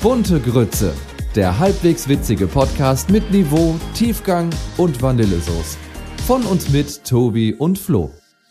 Bunte Grütze, der halbwegs witzige Podcast mit Niveau, Tiefgang und Vanillesoße. Von und mit Tobi und Flo.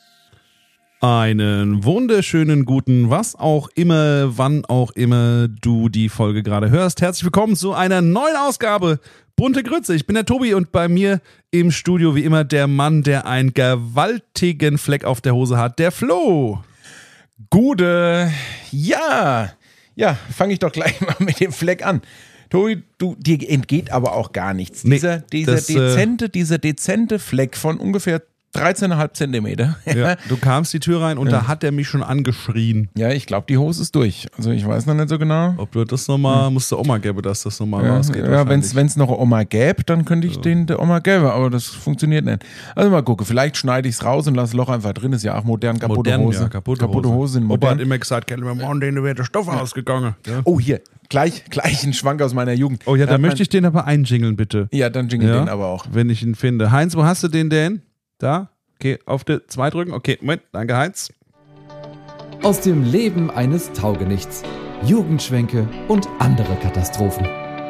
Einen wunderschönen guten, was auch immer, wann auch immer du die Folge gerade hörst. Herzlich willkommen zu einer neuen Ausgabe Bunte Grütze. Ich bin der Tobi und bei mir im Studio wie immer der Mann, der einen gewaltigen Fleck auf der Hose hat, der Flo. Gute, ja, fange ich doch gleich mal mit dem Fleck an. Tobi, dir entgeht aber auch gar nichts. Nee, dieser dezente Fleck von ungefähr 13,5 Zentimeter. Ja, du kamst die Tür rein und da hat er mich schon angeschrien. Ja, ich glaube, die Hose ist durch. Also ich weiß noch nicht so genau. Ob du das nochmal, musst du Oma gäbe, dass das nochmal rausgeht. Ja, wenn es noch Oma gäbe, dann könnte ich den der Oma gäbe, aber das funktioniert nicht. Also mal gucken, vielleicht schneide ich es raus und lasse Loch einfach drin. Ist ja auch modern, kaputte Hose. Ja, kaputte Hose sind modern. Opa hat immer gesagt, wir morgen denen wäre der Stoff ausgegangen. Ja. Oh, hier, gleich ein Schwank aus meiner Jugend. Oh ja, da möchte ich den aber einjingeln, bitte. Ja, dann jingle den aber auch. Wenn ich ihn finde. Heinz, wo hast du den denn? Da? Okay, auf die 2 drücken. Okay, Moment, danke Heinz. Aus dem Leben eines Taugenichts, Jugendschwänke und andere Katastrophen.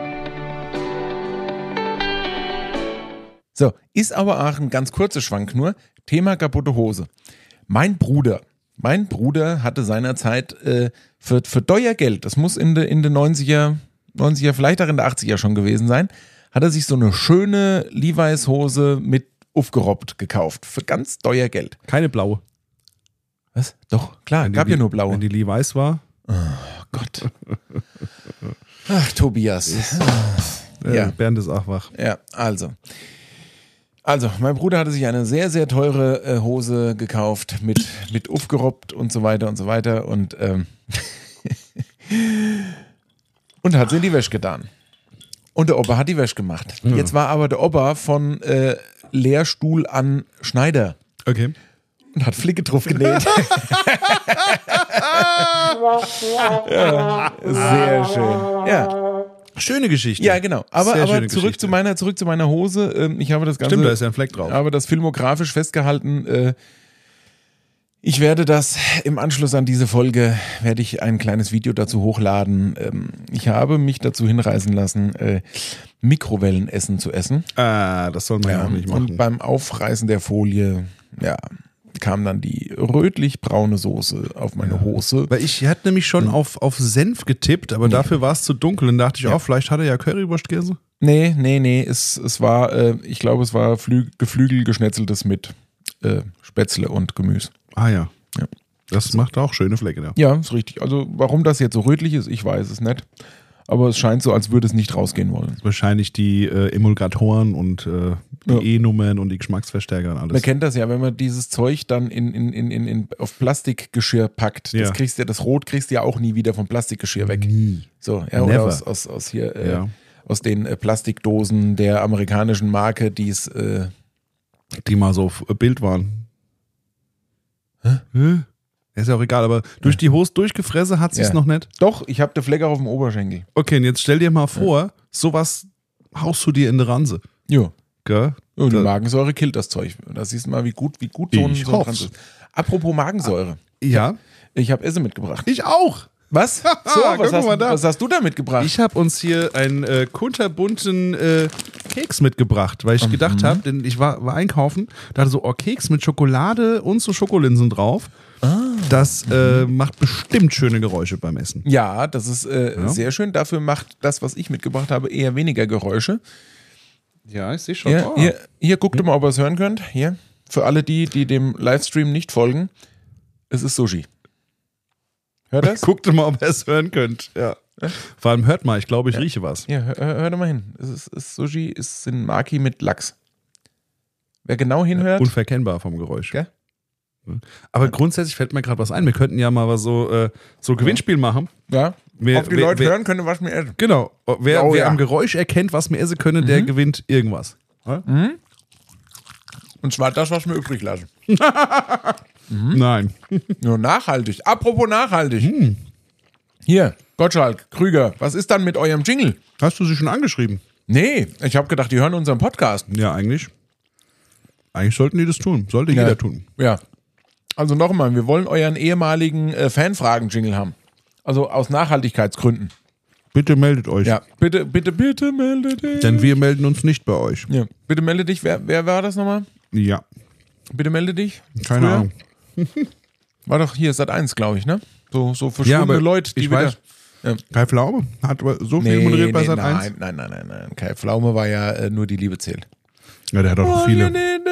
So, ist aber auch ein ganz kurzer Schwank nur. Thema kaputte Hose. Mein Bruder hatte seinerzeit für teuer Geld, das muss in den 90er, vielleicht auch in der 80er schon gewesen sein, hat er sich so eine schöne Levi's Hose mit aufgerobbt gekauft. Für ganz teuer Geld. Keine blaue. Was? Doch, klar, gab ja nur blaue. Wenn die Levi's war. Oh Gott. Ach, Tobias. Ja. Bernd ist auch wach. Ja, also, mein Bruder hatte sich eine sehr, sehr teure Hose gekauft mit aufgerobbt und so weiter und und hat sie in die Wäsche getan. Und der Opa hat die Wäsche gemacht. Ja. Jetzt war aber der Opa von Lehrstuhl an Schneider. Okay. Und hat Flicke drauf genäht. Ja, sehr schön. Ja. Schöne Geschichte. Ja, genau. Aber zurück zu meiner Hose. Ich habe das Ganze. Stimmt, da ist ja ein Fleck drauf. Aber das filmografisch festgehalten. Ich werde das im Anschluss an diese Folge, werde ich ein kleines Video dazu hochladen. Ich habe mich dazu hinreißen lassen, Mikrowellenessen zu essen. Das soll man ja auch nicht machen. Und beim Aufreißen der Folie, kam dann die rötlich-braune Soße auf meine Hose. Weil ich hatte nämlich schon auf Senf getippt, aber dafür war es zu dunkel. Und dachte ich vielleicht hat er ja Currywurstkäse. Nee. Es war, ich glaube, es war geflügelgeschnetzeltes mit Spätzle und Gemüse. Ah ja. Das macht auch schöne Flecke da. Ja, ist richtig. Also warum das jetzt so rötlich ist, ich weiß es nicht. Aber es scheint so, als würde es nicht rausgehen wollen. Wahrscheinlich die Emulgatoren und die E-Nummern und die Geschmacksverstärker und alles. Man kennt das ja, wenn man dieses Zeug dann auf Plastikgeschirr packt. Das Rot kriegst du ja auch nie wieder vom Plastikgeschirr weg. Nie. So, ja, oder aus den Plastikdosen der amerikanischen Marke, die mal so auf Bild waren. Hä? Ist ja auch egal, aber durch die Hose durchgefressen hat sie es noch nicht? Doch, ich habe den Fleck auch auf dem Oberschenkel. Okay, und jetzt stell dir mal vor, sowas haust du dir in die Ranse. Ja. Gell? Und die Magensäure killt das Zeug. Da siehst du mal, wie gut so ein Ranse ist. Apropos Magensäure. Ja? Ich habe Essen mitgebracht. Ich auch. Was? So, was hast du da mitgebracht? Ich habe uns hier einen kunterbunten Keks mitgebracht, weil ich gedacht habe, denn ich war einkaufen, dachte so, Keks mit Schokolade und so Schokolinsen drauf. Das macht bestimmt schöne Geräusche beim Essen. Ja, das ist sehr schön. Dafür macht das, was ich mitgebracht habe, eher weniger Geräusche. Ja, ich sehe schon. Hier guckt mal, ob ihr es hören könnt. Hier, für alle die dem Livestream nicht folgen, es ist Sushi. Hört das? Guckt mal, ob ihr es hören könnt. Ja. Vor allem hört mal, ich glaube, ich rieche was. Ja, hör doch mal hin. Es ist Sushi, es sind Maki mit Lachs. Wer genau hinhört. Unverkennbar vom Geräusch. Gell? Aber grundsätzlich fällt mir gerade was ein. Wir könnten ja mal so Gewinnspiel machen. Ja. Ob die Leute hören können, was wir essen. Genau. Wer am Geräusch erkennt, was wir essen können, der gewinnt irgendwas. Ja? Und zwar das, was wir übrig lassen. Nein. Nur nachhaltig. Apropos nachhaltig. Hier, Gottschalk, Krüger, was ist dann mit eurem Jingle? Hast du sie schon angeschrieben? Nee, ich habe gedacht, die hören unseren Podcast. Ja, eigentlich. Eigentlich sollten die das tun. Sollte jeder tun. Ja. Also nochmal, wir wollen euren ehemaligen Fanfragen-Jingle haben. Also aus Nachhaltigkeitsgründen. Bitte meldet euch. Ja, bitte melde dich. Denn wir melden uns nicht bei euch. Ja, bitte melde dich. Wer war das nochmal? Ja. Bitte melde dich. Keine Früher? Ahnung. War doch hier Sat.1, glaube ich, ne? So verschwundene Ja, aber Leute, die ich wieder... weiß. Kai Pflaume hat so viel moderiert bei Sat.1. Nein. Kai Pflaume war ja nur die Liebe zählt. Ja, der hat doch noch viele.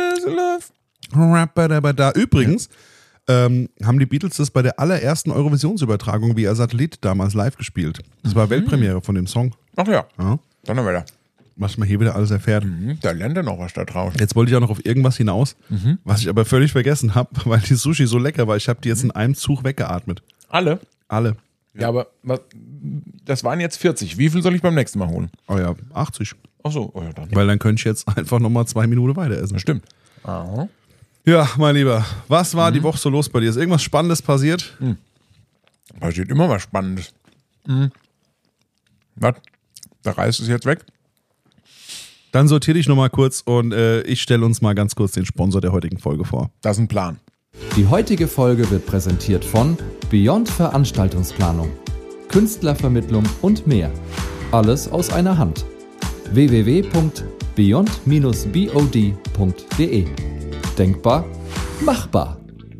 Übrigens haben die Beatles das bei der allerersten Eurovisionsübertragung via Satellit damals live gespielt. Das war Weltpremiere von dem Song. Ach ja, Ja. dann haben wir da. Was man hier wieder alles erfährt. Da lernt er noch was da draußen. Jetzt wollte ich auch noch auf irgendwas hinaus, was ich aber völlig vergessen habe, weil die Sushi so lecker war. Ich habe die jetzt in einem Zug weggeatmet. Alle? Alle. Ja, aber das waren jetzt 40. Wie viel soll ich beim nächsten Mal holen? Oh ja, 80. Ach so, oh ja, dann. Weil dann könnte ich jetzt einfach nochmal 2 Minuten weiter essen. Stimmt. Aha. Ja, mein Lieber, was war die Woche so los bei dir? Ist irgendwas Spannendes passiert? Passiert immer was Spannendes. Was? Der Reis ist jetzt weg? Dann sortier dich nochmal kurz und ich stelle uns mal ganz kurz den Sponsor der heutigen Folge vor. Das ist ein Plan. Die heutige Folge wird präsentiert von Beyond Veranstaltungsplanung, Künstlervermittlung und mehr. Alles aus einer Hand. www.beyond-bod.de. Denkbar, machbar.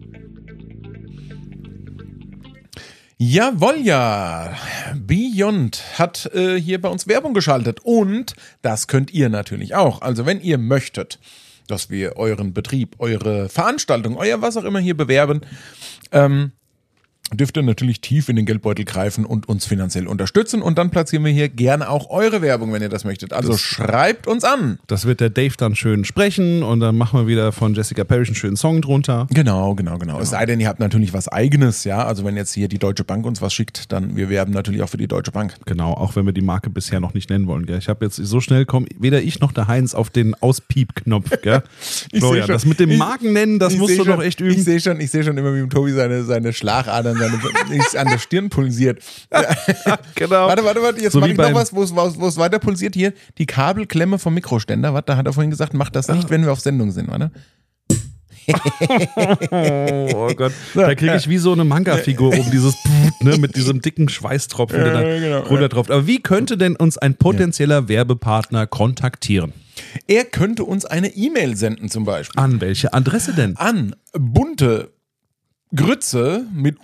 Jawohl, ja. Beyond hat hier bei uns Werbung geschaltet und das könnt ihr natürlich auch. Also wenn ihr möchtet, dass wir euren Betrieb, eure Veranstaltung, euer was auch immer hier bewerben, dürft ihr natürlich tief in den Geldbeutel greifen und uns finanziell unterstützen und dann platzieren wir hier gerne auch eure Werbung, wenn ihr das möchtet. Also schreibt uns an. Das wird der Dave dann schön sprechen und dann machen wir wieder von Jessica Parrish einen schönen Song drunter. Genau. Es sei denn, ihr habt natürlich was Eigenes, ja. Also wenn jetzt hier die Deutsche Bank uns was schickt, dann wir werben natürlich auch für die Deutsche Bank. Genau, auch wenn wir die Marke bisher noch nicht nennen wollen. Gell? Ich habe jetzt so schnell kommen weder ich noch der Heinz auf den Auspiep-Knopf. Gell? Florian, das mit dem Marken nennen, das musst du doch echt üben. Ich sehe schon immer, wie im Tobi seine Schlagadern an der Stirn pulsiert. Genau. Warte, jetzt So mache wie ich noch beim- was, wo es weiter pulsiert. Hier, die Kabelklemme vom Mikroständer. Warte, da hat er vorhin gesagt, mach das nicht, wenn wir auf Sendung sind, warte. Oh Gott, da kriege ich wie so eine Manga-Figur um dieses ne, mit diesem dicken Schweißtropfen, der da genau, runtertropft. Aber wie könnte denn uns ein potenzieller Werbepartner kontaktieren? Er könnte uns eine E-Mail senden zum Beispiel. An welche Adresse denn? An bunte Grütze mit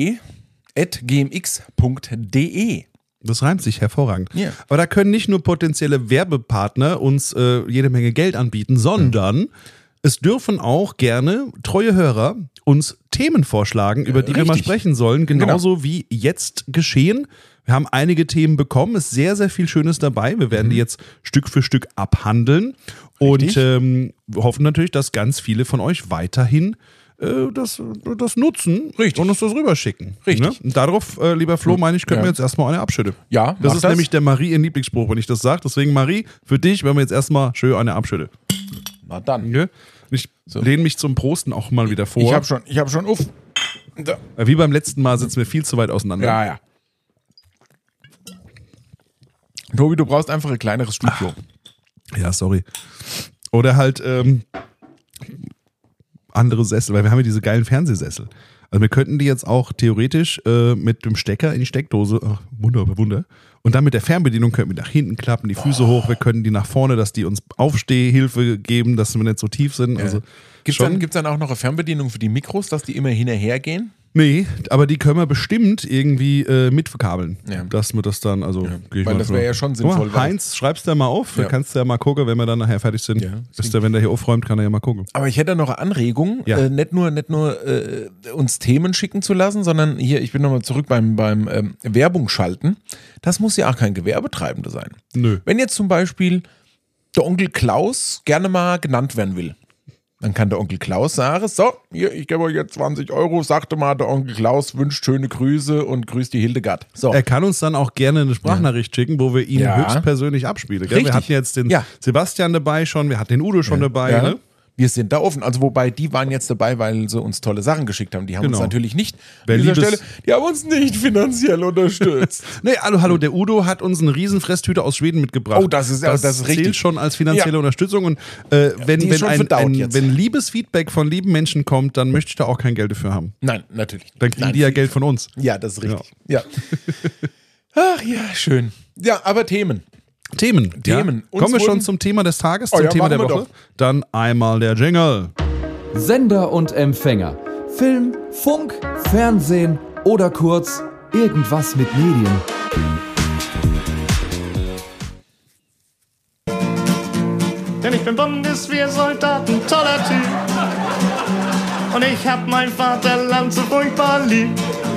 ue@gmx.de. Das reimt sich hervorragend. Ja. Aber da können nicht nur potenzielle Werbepartner uns jede Menge Geld anbieten, sondern es dürfen auch gerne treue Hörer uns Themen vorschlagen, über die wir mal richtig. sprechen sollen, genauso wie jetzt geschehen. Wir haben einige Themen bekommen, ist sehr, sehr viel Schönes dabei. Wir werden die jetzt Stück für Stück abhandeln und hoffen natürlich, dass ganz viele von euch weiterhin das nutzen Richtig. und uns das rüberschicken. Richtig. Ne? Und darauf, lieber Flo, meine ich, können wir jetzt erstmal eine Abschütte. Ja, Das mach ist das. nämlich der Marie ihr Lieblingsspruch, wenn ich das sage. Deswegen, Marie, für dich werden wir jetzt erstmal schön eine Abschütte. Na dann. Okay? Ich lehne mich zum Prosten auch mal wieder vor. Ich hab schon uff. Da. Wie beim letzten Mal sitzen wir viel zu weit auseinander. Ja. Tobi, du brauchst einfach ein kleineres Studio. Ja, sorry. Oder halt andere Sessel, weil wir haben ja diese geilen Fernsehsessel. Also wir könnten die jetzt auch theoretisch mit dem Stecker in die Steckdose, Wunder. Und dann mit der Fernbedienung könnten wir nach hinten klappen, die Füße hoch, wir können die nach vorne, dass die uns Aufstehhilfe geben, dass wir nicht so tief sind. Also Gibt's dann auch noch eine Fernbedienung für die Mikros, dass die immer hinterher gehen? Nee, aber die können wir bestimmt irgendwie mit verkabeln. Ja. Dass wir das dann, also gehe ich Weil mal das von- wäre ja schon Guck mal, sinnvoll, weil- Heinz, schreib's da mal auf, Ja. dann kannst du ja mal gucken, wenn wir dann nachher fertig sind. Ja. Wenn der hier aufräumt, kann er ja mal gucken. Aber ich hätte noch eine Anregung, Ja. nicht nur uns Themen schicken zu lassen, sondern hier, ich bin nochmal zurück beim Werbung schalten. Das muss ja auch kein Gewerbetreibender sein. Nö. Wenn jetzt zum Beispiel der Onkel Klaus gerne mal genannt werden will, dann kann der Onkel Klaus sagen, so, hier, ich gebe euch jetzt 20 €, sagte mal, der Onkel Klaus wünscht schöne Grüße und grüßt die Hildegard. So. Er kann uns dann auch gerne eine Sprachnachricht schicken, wo wir ihn Ja. höchstpersönlich abspielen. Gell? Wir Richtig. hatten jetzt den Ja. Sebastian dabei schon, wir hatten den Udo schon dabei. Ja. Ne? Wir sind da offen. Also wobei, die waren jetzt dabei, weil sie uns tolle Sachen geschickt haben. Die haben uns Genau. natürlich nicht, Wer an dieser Liebes- Stelle, die haben uns nicht finanziell unterstützt. Nee, hallo, der Udo hat uns eine riesen Fresstüte aus Schweden mitgebracht. Oh, das ist zählt richtig. schon als finanzielle Ja. Unterstützung. Und die wenn ist schon verdaut jetzt. wenn liebes Feedback von lieben Menschen kommt, dann möchte ich da auch kein Geld dafür haben. Nein, natürlich. Dann kriegen Nein, die ja Geld von uns. Ja, das ist richtig. Ja. Ach ja, schön. Ja, aber Themen. Themen. Ja. Uns Kommen wir schon wurden- zum Thema des Tages, Oh zum ja, Thema der machen wir Woche? doch. Dann einmal der Jingle. Sender und Empfänger. Film, Funk, Fernsehen oder kurz irgendwas mit Medien. Denn ich bin Bundeswehrsoldat, ein toller Typ. Und ich hab mein Vaterland so furchtbar lieb.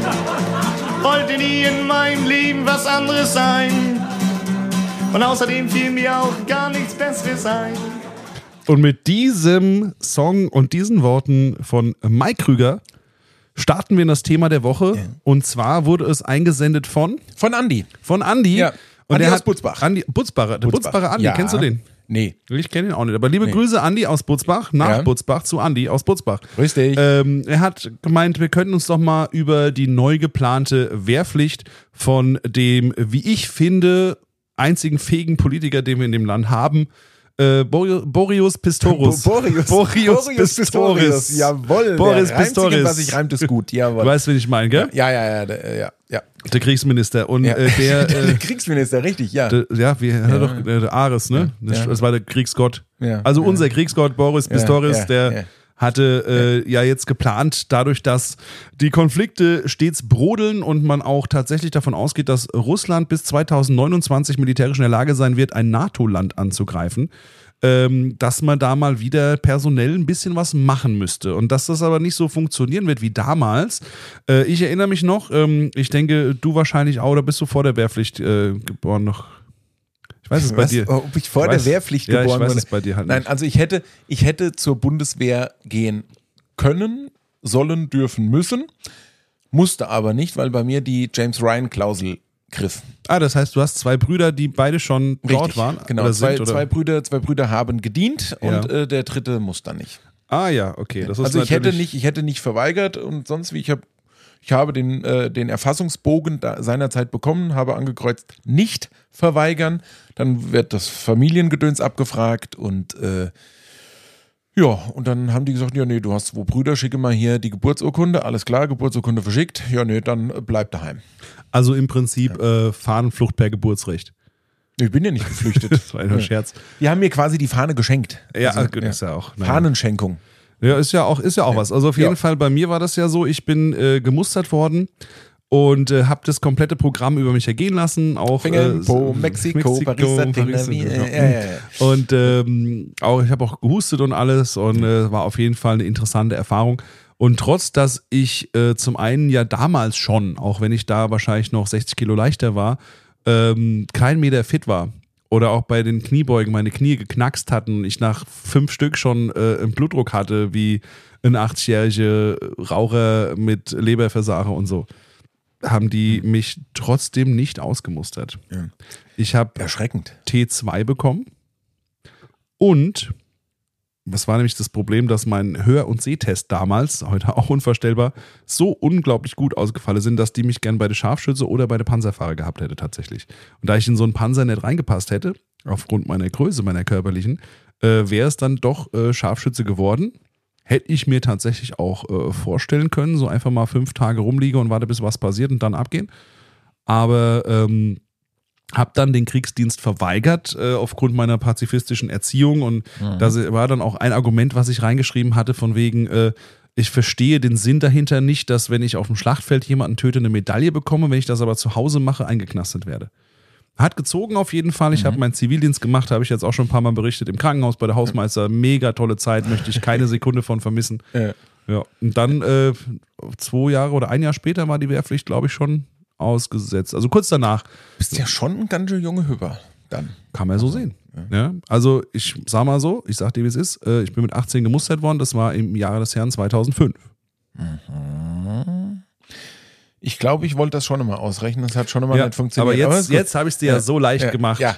Wollte nie in meinem Leben was anderes sein. Und außerdem fiel mir auch gar nichts Besseres ein. Und mit diesem Song und diesen Worten von Mike Krüger starten wir in das Thema der Woche. Ja. Und zwar wurde es eingesendet von Andi. Andi. Ja. Und Andi der aus hat Butzbach. Andi, Butzbacher, der Butzbacher Andi, Ja. kennst du den? Nee. Ich kenne ihn auch nicht. Aber liebe Grüße, Andi aus Butzbach, nach Ja. Butzbach zu Andi aus Butzbach. Grüß dich. Er hat gemeint, wir könnten uns doch mal über die neu geplante Wehrpflicht von dem, wie ich finde, einzigen fähigen Politiker, den wir in dem Land haben, Boris Pistorius. Boris Pistorius. Jawohl. Boris der reimt sich Pistorius. in was ich reimt, ist gut. Jawohl. Du weißt, wen ich meine, gell? Ja. Der Kriegsminister. Und Ja. der der Kriegsminister, richtig, ja. wie hat er doch der Ares, ne? Ja. Das war der Kriegsgott. Ja. Also unser Kriegsgott Boris Pistorius, ja, der ja. hatte ja jetzt geplant, dadurch, dass die Konflikte stets brodeln und man auch tatsächlich davon ausgeht, dass Russland bis 2029 militärisch in der Lage sein wird, ein NATO-Land anzugreifen, dass man da mal wieder personell ein bisschen was machen müsste. Und dass das aber nicht so funktionieren wird wie damals. Ich erinnere mich noch, ich denke, du wahrscheinlich auch, oder bist du vor der Wehrpflicht geboren noch? Ich weiß es bei dir. Ob ich vor der Wehrpflicht Ja, geboren ich weiß wurde? es bei dir halt Nein, nicht. also ich hätte zur Bundeswehr gehen können, sollen, dürfen, müssen, musste aber nicht, weil bei mir die James-Ryan-Klausel griff. Ah, das heißt, du hast zwei Brüder, die beide schon dort Richtig, waren? genau. Oder Zwei sind, oder? Brüder haben gedient und Ja. Der dritte muss dann nicht. Ah ja, okay. Das ist Also ich natürlich- hätte nicht verweigert und sonst wie ich habe den Erfassungsbogen seinerzeit bekommen, habe angekreuzt, nicht verweigern. Dann wird das Familiengedöns abgefragt und und dann haben die gesagt, ja nee, du hast 2 Brüder, schicke mal hier die Geburtsurkunde, alles klar, Geburtsurkunde verschickt, ja nee, dann bleib daheim. Also im Prinzip Fahnenflucht per Geburtsrecht. Ich bin ja nicht geflüchtet. Das war ein Scherz. Die haben mir quasi die Fahne geschenkt. Ja, gut, ist ja auch. naja. Fahnenschenkung. Ja, ist ja auch was. Also auf jeden Fall, bei mir war das ja so, ich bin gemustert worden und habe das komplette Programm über mich ergehen lassen. Auch Finger in Po, Mexiko, Paris, ja. Und ich habe auch gehustet und alles und war auf jeden Fall eine interessante Erfahrung. Und trotz, dass ich zum einen ja damals schon, auch wenn ich da wahrscheinlich noch 60 Kilo leichter war, kein Meter fit war oder auch bei den Kniebeugen meine Knie geknackst hatten und ich nach 5 Stück schon einen Blutdruck hatte wie ein 80-jähriger Raucher mit Leberversagen und so, haben die mich trotzdem nicht ausgemustert. Ja. Ich habe Erschreckend. T2 bekommen und was war nämlich das Problem, dass mein Hör- und Sehtest damals, heute auch unvorstellbar, so unglaublich gut ausgefallen sind, dass die mich gern bei der Scharfschütze oder bei der Panzerfahrer gehabt hätte tatsächlich. Und da ich in so einen Panzer nicht reingepasst hätte, aufgrund meiner Größe, meiner körperlichen, wäre es dann doch Scharfschütze geworden. Hätte ich mir tatsächlich auch vorstellen können, so einfach mal 5 Tage rumliege und warte, bis was passiert und dann abgehen. Aber habe dann den Kriegsdienst verweigert aufgrund meiner pazifistischen Erziehung und das war dann auch ein Argument, was ich reingeschrieben hatte von wegen, ich verstehe den Sinn dahinter nicht, dass wenn ich auf dem Schlachtfeld jemanden töte, eine Medaille bekomme, wenn ich das aber zu Hause mache, eingeknastet werde. Hat gezogen auf jeden Fall. Ich habe meinen Zivildienst gemacht, habe ich jetzt auch schon ein paar Mal berichtet, im Krankenhaus bei der Hausmeister. Mega tolle Zeit, möchte ich keine Sekunde von vermissen. Ja. Und dann 2 Jahre oder 1 Jahr später war die Wehrpflicht, glaube ich, schon ausgesetzt. Also kurz danach. Bist ja schon ein ganz schön junge Hüpper dann. Kann man so sehen. Ja, also ich sag mal so, ich sag dir, wie es ist, ich bin mit 18 gemustert worden, das war im Jahre des Herrn 2005. Ich glaube, ich wollte das schon immer ausrechnen, das hat schon immer Ja, nicht funktioniert. aber ist gut. jetzt habe ich es dir ja so leicht gemacht. Ja.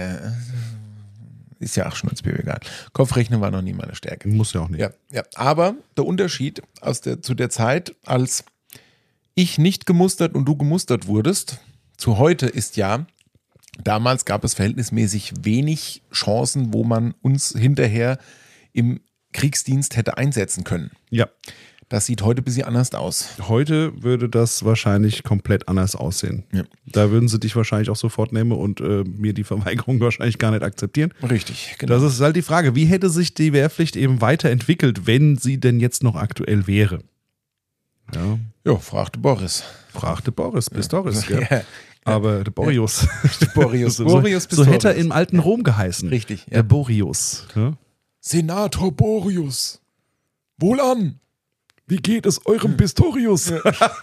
Ist ja auch schnurzpiep egal. Kopfrechnen war noch nie meine Stärke. Muss ja auch nicht. Ja. Aber der Unterschied zu der Zeit, als ich nicht gemustert und du gemustert wurdest, zu heute ist ja, damals gab es verhältnismäßig wenig Chancen, wo man uns hinterher im Kriegsdienst hätte einsetzen können. Ja. Das sieht heute ein bisschen anders aus. Heute würde das wahrscheinlich komplett anders aussehen. Ja. Da würden sie dich wahrscheinlich auch sofort nehmen und mir die Verweigerung wahrscheinlich gar nicht akzeptieren. Richtig, genau. Das ist halt die Frage, wie hätte sich die Wehrpflicht eben weiterentwickelt, wenn sie denn jetzt noch aktuell wäre? Ja. Jo, fragte Boris. Fragte Boris, Pistorius, gell? Ja. Aber der Boreas. Boreas. so, Boreas so hätte er Pistorius. im alten Rom geheißen. Richtig, ja. Der Boreas. Ja? Senator Boreas. Wohlan. Wie geht es eurem Pistorius?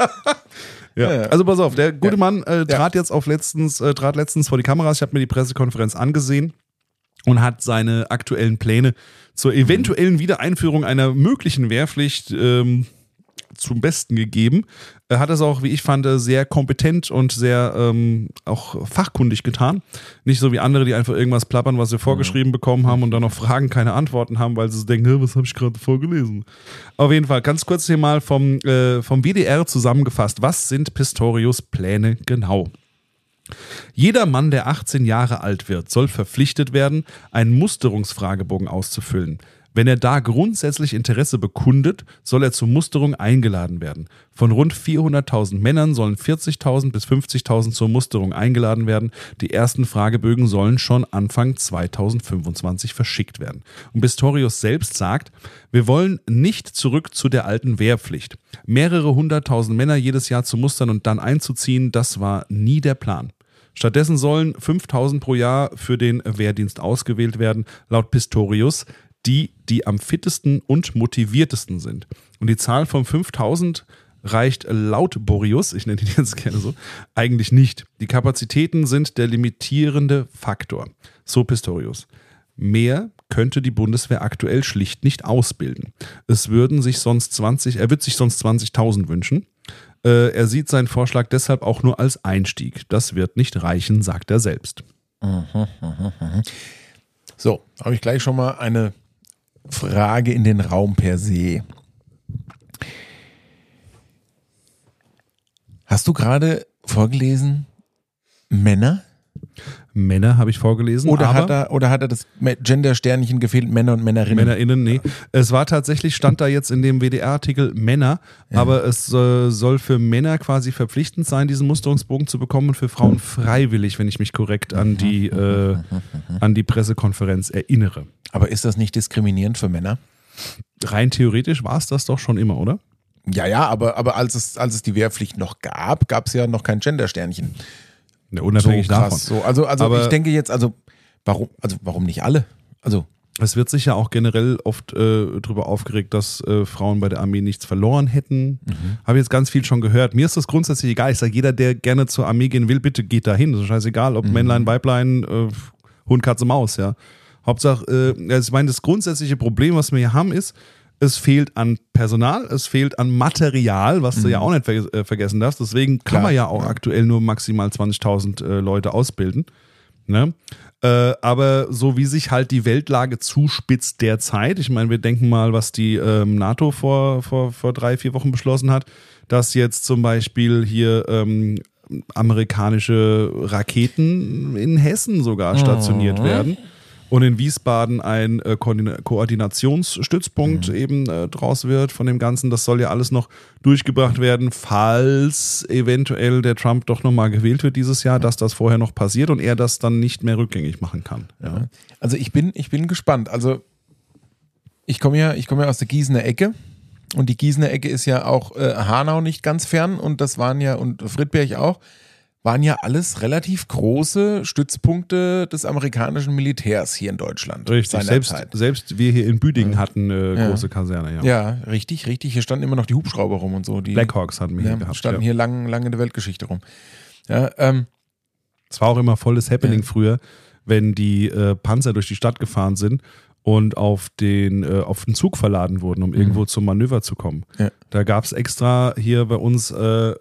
Ja. Also pass auf, der gute Mann trat letztens vor die Kameras. Ich habe mir die Pressekonferenz angesehen und hat seine aktuellen Pläne zur eventuellen Wiedereinführung einer möglichen Wehrpflicht zum Besten gegeben. Er hat es auch, wie ich fand, sehr kompetent und sehr auch fachkundig getan. Nicht so wie andere, die einfach irgendwas plappern, was sie vorgeschrieben bekommen haben und dann noch Fragen, keine Antworten haben, weil sie denken, was habe ich gerade vorgelesen? Auf jeden Fall, ganz kurz hier mal vom WDR zusammengefasst. Was sind Pistorius' Pläne genau? Jeder Mann, der 18 Jahre alt wird, soll verpflichtet werden, einen Musterungsfragebogen auszufüllen. Wenn er da grundsätzlich Interesse bekundet, soll er zur Musterung eingeladen werden. Von rund 400.000 Männern sollen 40.000 bis 50.000 zur Musterung eingeladen werden. Die ersten Fragebögen sollen schon Anfang 2025 verschickt werden. Und Pistorius selbst sagt, wir wollen nicht zurück zu der alten Wehrpflicht. Mehrere 100.000 Männer jedes Jahr zu mustern und dann einzuziehen, das war nie der Plan. Stattdessen sollen 5.000 pro Jahr für den Wehrdienst ausgewählt werden, laut Pistorius, die am fittesten und motiviertesten sind. Und die Zahl von 5.000 reicht laut Boreas, ich nenne ihn jetzt gerne so, eigentlich nicht. Die Kapazitäten sind der limitierende Faktor. So Pistorius. Mehr könnte die Bundeswehr aktuell schlicht nicht ausbilden. Er wird sich sonst 20.000 wünschen. Er sieht seinen Vorschlag deshalb auch nur als Einstieg. Das wird nicht reichen, sagt er selbst. So, habe ich gleich schon mal eine Frage in den Raum per se. Hast du gerade vorgelesen, Männer? Männer habe ich vorgelesen. Oder aber hat er das Gender-Sternchen gefehlt, Männer und Männerinnen? MännerInnen, nee. Es war tatsächlich, stand da jetzt in dem WDR-Artikel Männer, aber es soll für Männer quasi verpflichtend sein, diesen Musterungsbogen zu bekommen und für Frauen freiwillig, wenn ich mich korrekt an die Pressekonferenz erinnere. Aber ist das nicht diskriminierend für Männer? Rein theoretisch war es das doch schon immer, oder? Ja, aber als es die Wehrpflicht noch gab es ja noch kein Gender-Sternchen. Ja, unabhängig davon. So, also aber ich denke jetzt, warum nicht alle? Also es wird sich ja auch generell oft darüber aufgeregt, dass Frauen bei der Armee nichts verloren hätten. Habe jetzt ganz viel schon gehört. Mir ist das grundsätzlich egal. Ich sage, jeder, der gerne zur Armee gehen will, bitte geht dahin. Das ist scheißegal, ob Männlein, Weiblein, Hund, Katze, Maus, ja. Hauptsache, ich meine, das grundsätzliche Problem, was wir hier haben, ist, es fehlt an Personal, es fehlt an Material, was du ja auch nicht vergessen darfst. Deswegen kann man ja auch aktuell nur maximal 20.000 Leute ausbilden. Ne? Aber so wie sich halt die Weltlage zuspitzt derzeit, ich meine, wir denken mal, was die NATO vor 3-4 Wochen beschlossen hat, dass jetzt zum Beispiel hier amerikanische Raketen in Hessen sogar stationiert werden. Und in Wiesbaden ein Koordinationsstützpunkt eben draus wird von dem Ganzen. Das soll ja alles noch durchgebracht werden, falls eventuell der Trump doch nochmal gewählt wird dieses Jahr, dass das vorher noch passiert und er das dann nicht mehr rückgängig machen kann. Ja. Also ich bin gespannt. Also ich komme ja aus der Gießener Ecke. Und die Gießener Ecke ist ja auch Hanau nicht ganz fern und das waren ja, und Friedberg auch, waren ja alles relativ große Stützpunkte des amerikanischen Militärs hier in Deutschland. Richtig, selbst wir hier in Büdingen hatten eine große Kaserne. Ja. Ja, richtig. Hier standen immer noch die Hubschrauber rum und so. Die Blackhawks hatten wir hier gehabt. Standen hier lang in der Weltgeschichte rum. Ja, es war auch immer volles Happening früher, wenn die Panzer durch die Stadt gefahren sind und auf den Zug verladen wurden, um irgendwo zum Manöver zu kommen. Ja. Da gab es extra hier bei uns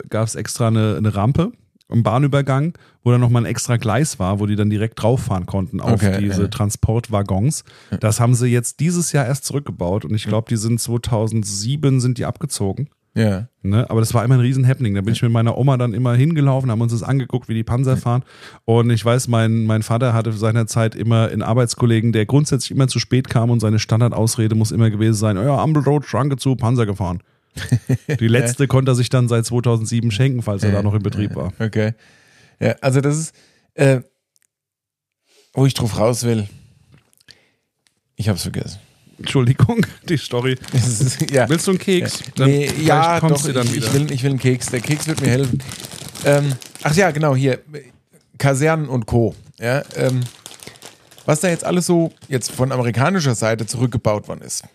eine Rampe im Bahnübergang, wo dann nochmal ein extra Gleis war, wo die dann direkt drauffahren konnten auf diese Transportwaggons. Das haben sie jetzt dieses Jahr erst zurückgebaut und ich glaube, die sind 2007 sind die abgezogen. Ja. Ne? Aber das war immer ein riesen Happening. Da bin ich mit meiner Oma dann immer hingelaufen, haben uns das angeguckt, wie die Panzer fahren. Und ich weiß, mein Vater hatte seinerzeit immer einen Arbeitskollegen, der grundsätzlich immer zu spät kam und seine Standardausrede muss immer gewesen sein, ja, Ampel rot, Schranke zu, Panzer gefahren. Die letzte konnte er sich dann seit 2007 schenken, falls er da noch in Betrieb war. Okay. Ja, also das ist, wo ich drauf raus will. Ich hab's vergessen. Entschuldigung, die Story. Ja. Willst du einen Keks? Nee, ja, kommst doch, du dann wieder. ich will einen Keks. Der Keks wird mir helfen. Ach ja, genau, hier. Kasernen und Co. Ja, was da jetzt alles so jetzt von amerikanischer Seite zurückgebaut worden ist.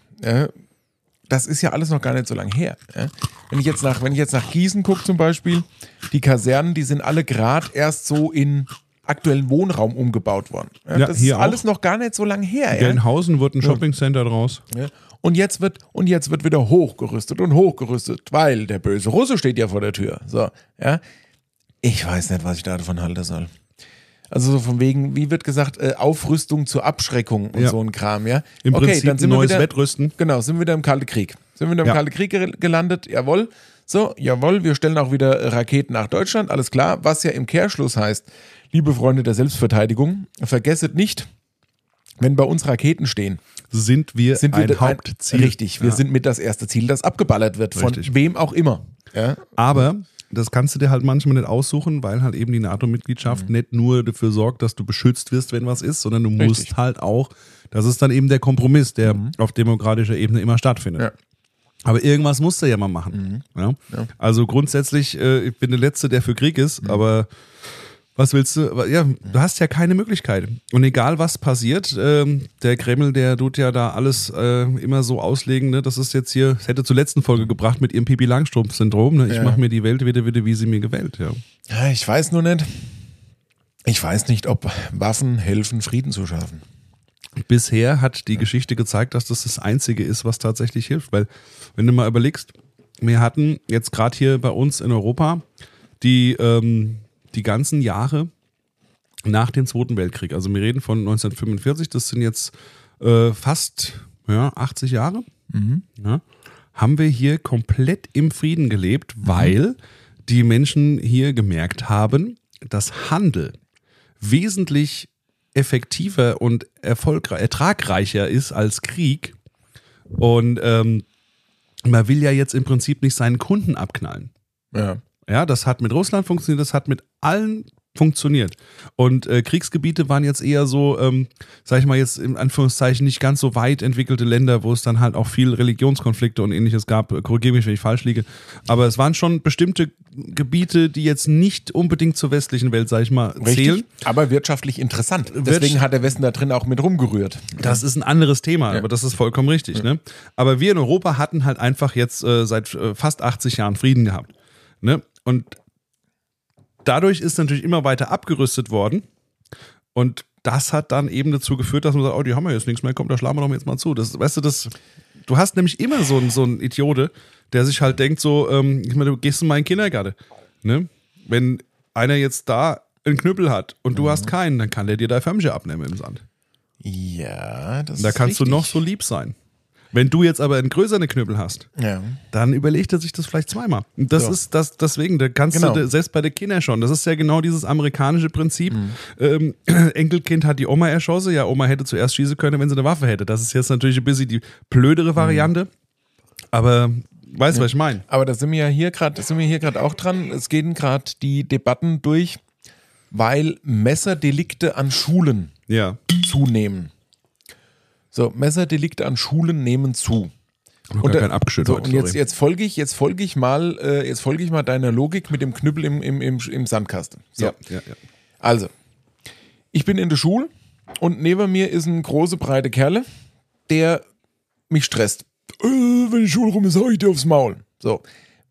Das ist ja alles noch gar nicht so lange her. Ja? Wenn ich jetzt nach Gießen gucke zum Beispiel, die Kasernen, die sind alle gerade erst so in aktuellen Wohnraum umgebaut worden. Ja, das ist alles noch gar nicht so lange her. Gelnhausen wird ein Shoppingcenter draus. Ja. Und jetzt wird wieder hochgerüstet und hochgerüstet, weil der böse Russe steht ja vor der Tür. So, ja. Ich weiß nicht, was ich davon halten soll. Also so von wegen, wie wird gesagt, Aufrüstung zur Abschreckung und so ein Kram, ja. Im Prinzip dann sind neues Wettrüsten. Genau, sind wir wieder im Kalten Krieg. Kalten Krieg gelandet, jawohl. So, jawohl, wir stellen auch wieder Raketen nach Deutschland, alles klar. Was ja im Kehrschluss heißt, liebe Freunde der Selbstverteidigung, vergesset nicht, wenn bei uns Raketen stehen, sind wir ein Hauptziel. Richtig, wir sind mit das erste Ziel, das abgeballert wird, von wem auch immer. Ja? Aber das kannst du dir halt manchmal nicht aussuchen, weil halt eben die NATO-Mitgliedschaft nicht nur dafür sorgt, dass du beschützt wirst, wenn was ist, sondern du musst halt auch, das ist dann eben der Kompromiss, der auf demokratischer Ebene immer stattfindet. Ja. Aber irgendwas musst du ja mal machen. Ja? Ja. Also grundsätzlich, ich bin der Letzte, der für Krieg ist, aber was willst du? Ja, du hast ja keine Möglichkeit. Und egal was passiert, der Kreml, der tut ja da alles immer so auslegen, ne? Das ist jetzt hier, das hätte zur letzten Folge gebracht mit ihrem Pippi-Langstrumpf-Syndrom, ne? Ich mache mir die Welt wieder, wie sie mir gefällt, ja. Ja, ich weiß nur nicht. Ich weiß nicht, ob Waffen helfen, Frieden zu schaffen. Bisher hat die Geschichte gezeigt, dass das Einzige ist, was tatsächlich hilft. Weil, wenn du mal überlegst, wir hatten jetzt gerade hier bei uns in Europa die ganzen Jahre nach dem Zweiten Weltkrieg, also wir reden von 1945, das sind jetzt fast 80 Jahre, haben wir hier komplett im Frieden gelebt, weil die Menschen hier gemerkt haben, dass Handel wesentlich effektiver und ertragreicher ist als Krieg. Und man will ja jetzt im Prinzip nicht seinen Kunden abknallen. Ja. Ja, das hat mit Russland funktioniert, das hat mit allen funktioniert. Und Kriegsgebiete waren jetzt eher so, sag ich mal jetzt in Anführungszeichen, nicht ganz so weit entwickelte Länder, wo es dann halt auch viel Religionskonflikte und ähnliches gab. Korrigiere mich, wenn ich falsch liege. Aber es waren schon bestimmte Gebiete, die jetzt nicht unbedingt zur westlichen Welt, sag ich mal, zählen. Richtig, aber wirtschaftlich interessant. Deswegen hat der Westen da drin auch mit rumgerührt. Das ist ein anderes Thema, aber das ist vollkommen richtig. Ne? Aber wir in Europa hatten halt einfach jetzt seit fast 80 Jahren Frieden gehabt. Ne? Und dadurch ist natürlich immer weiter abgerüstet worden und das hat dann eben dazu geführt, dass man sagt, oh, die haben ja jetzt nichts mehr, komm, da schlagen wir doch jetzt mal zu. Das, weißt du, du hast nämlich immer so einen Idiote, der sich halt denkt so, ich meine, du gehst in meinen Kindergarten, ne? Wenn einer jetzt da einen Knüppel hat und du hast keinen, dann kann der dir dein Förmchen abnehmen im Sand. Ja, das ist da kannst du noch so lieb sein. Wenn du jetzt aber einen größeren Knüppel hast, dann überlegt er sich das vielleicht zweimal. Und das ist das, deswegen, da kannst du selbst bei den Kindern schon, das ist ja genau dieses amerikanische Prinzip. Enkelkind hat die Oma erschossen, ja, Oma hätte zuerst schießen können, wenn sie eine Waffe hätte. Das ist jetzt natürlich ein bisschen die blödere Variante, aber weißt du, was ich meine? Aber da sind wir ja hier gerade auch dran. Es gehen gerade die Debatten durch, weil Messerdelikte an Schulen zunehmen. So, Messerdelikte an Schulen nehmen zu. Und jetzt folge ich mal deiner Logik mit dem Knüppel im Sandkasten. So. Ja. Also, ich bin in der Schule und neben mir ist ein große, breite Kerle, der mich stresst. Wenn die Schule rum ist, hau ich dir aufs Maul. So.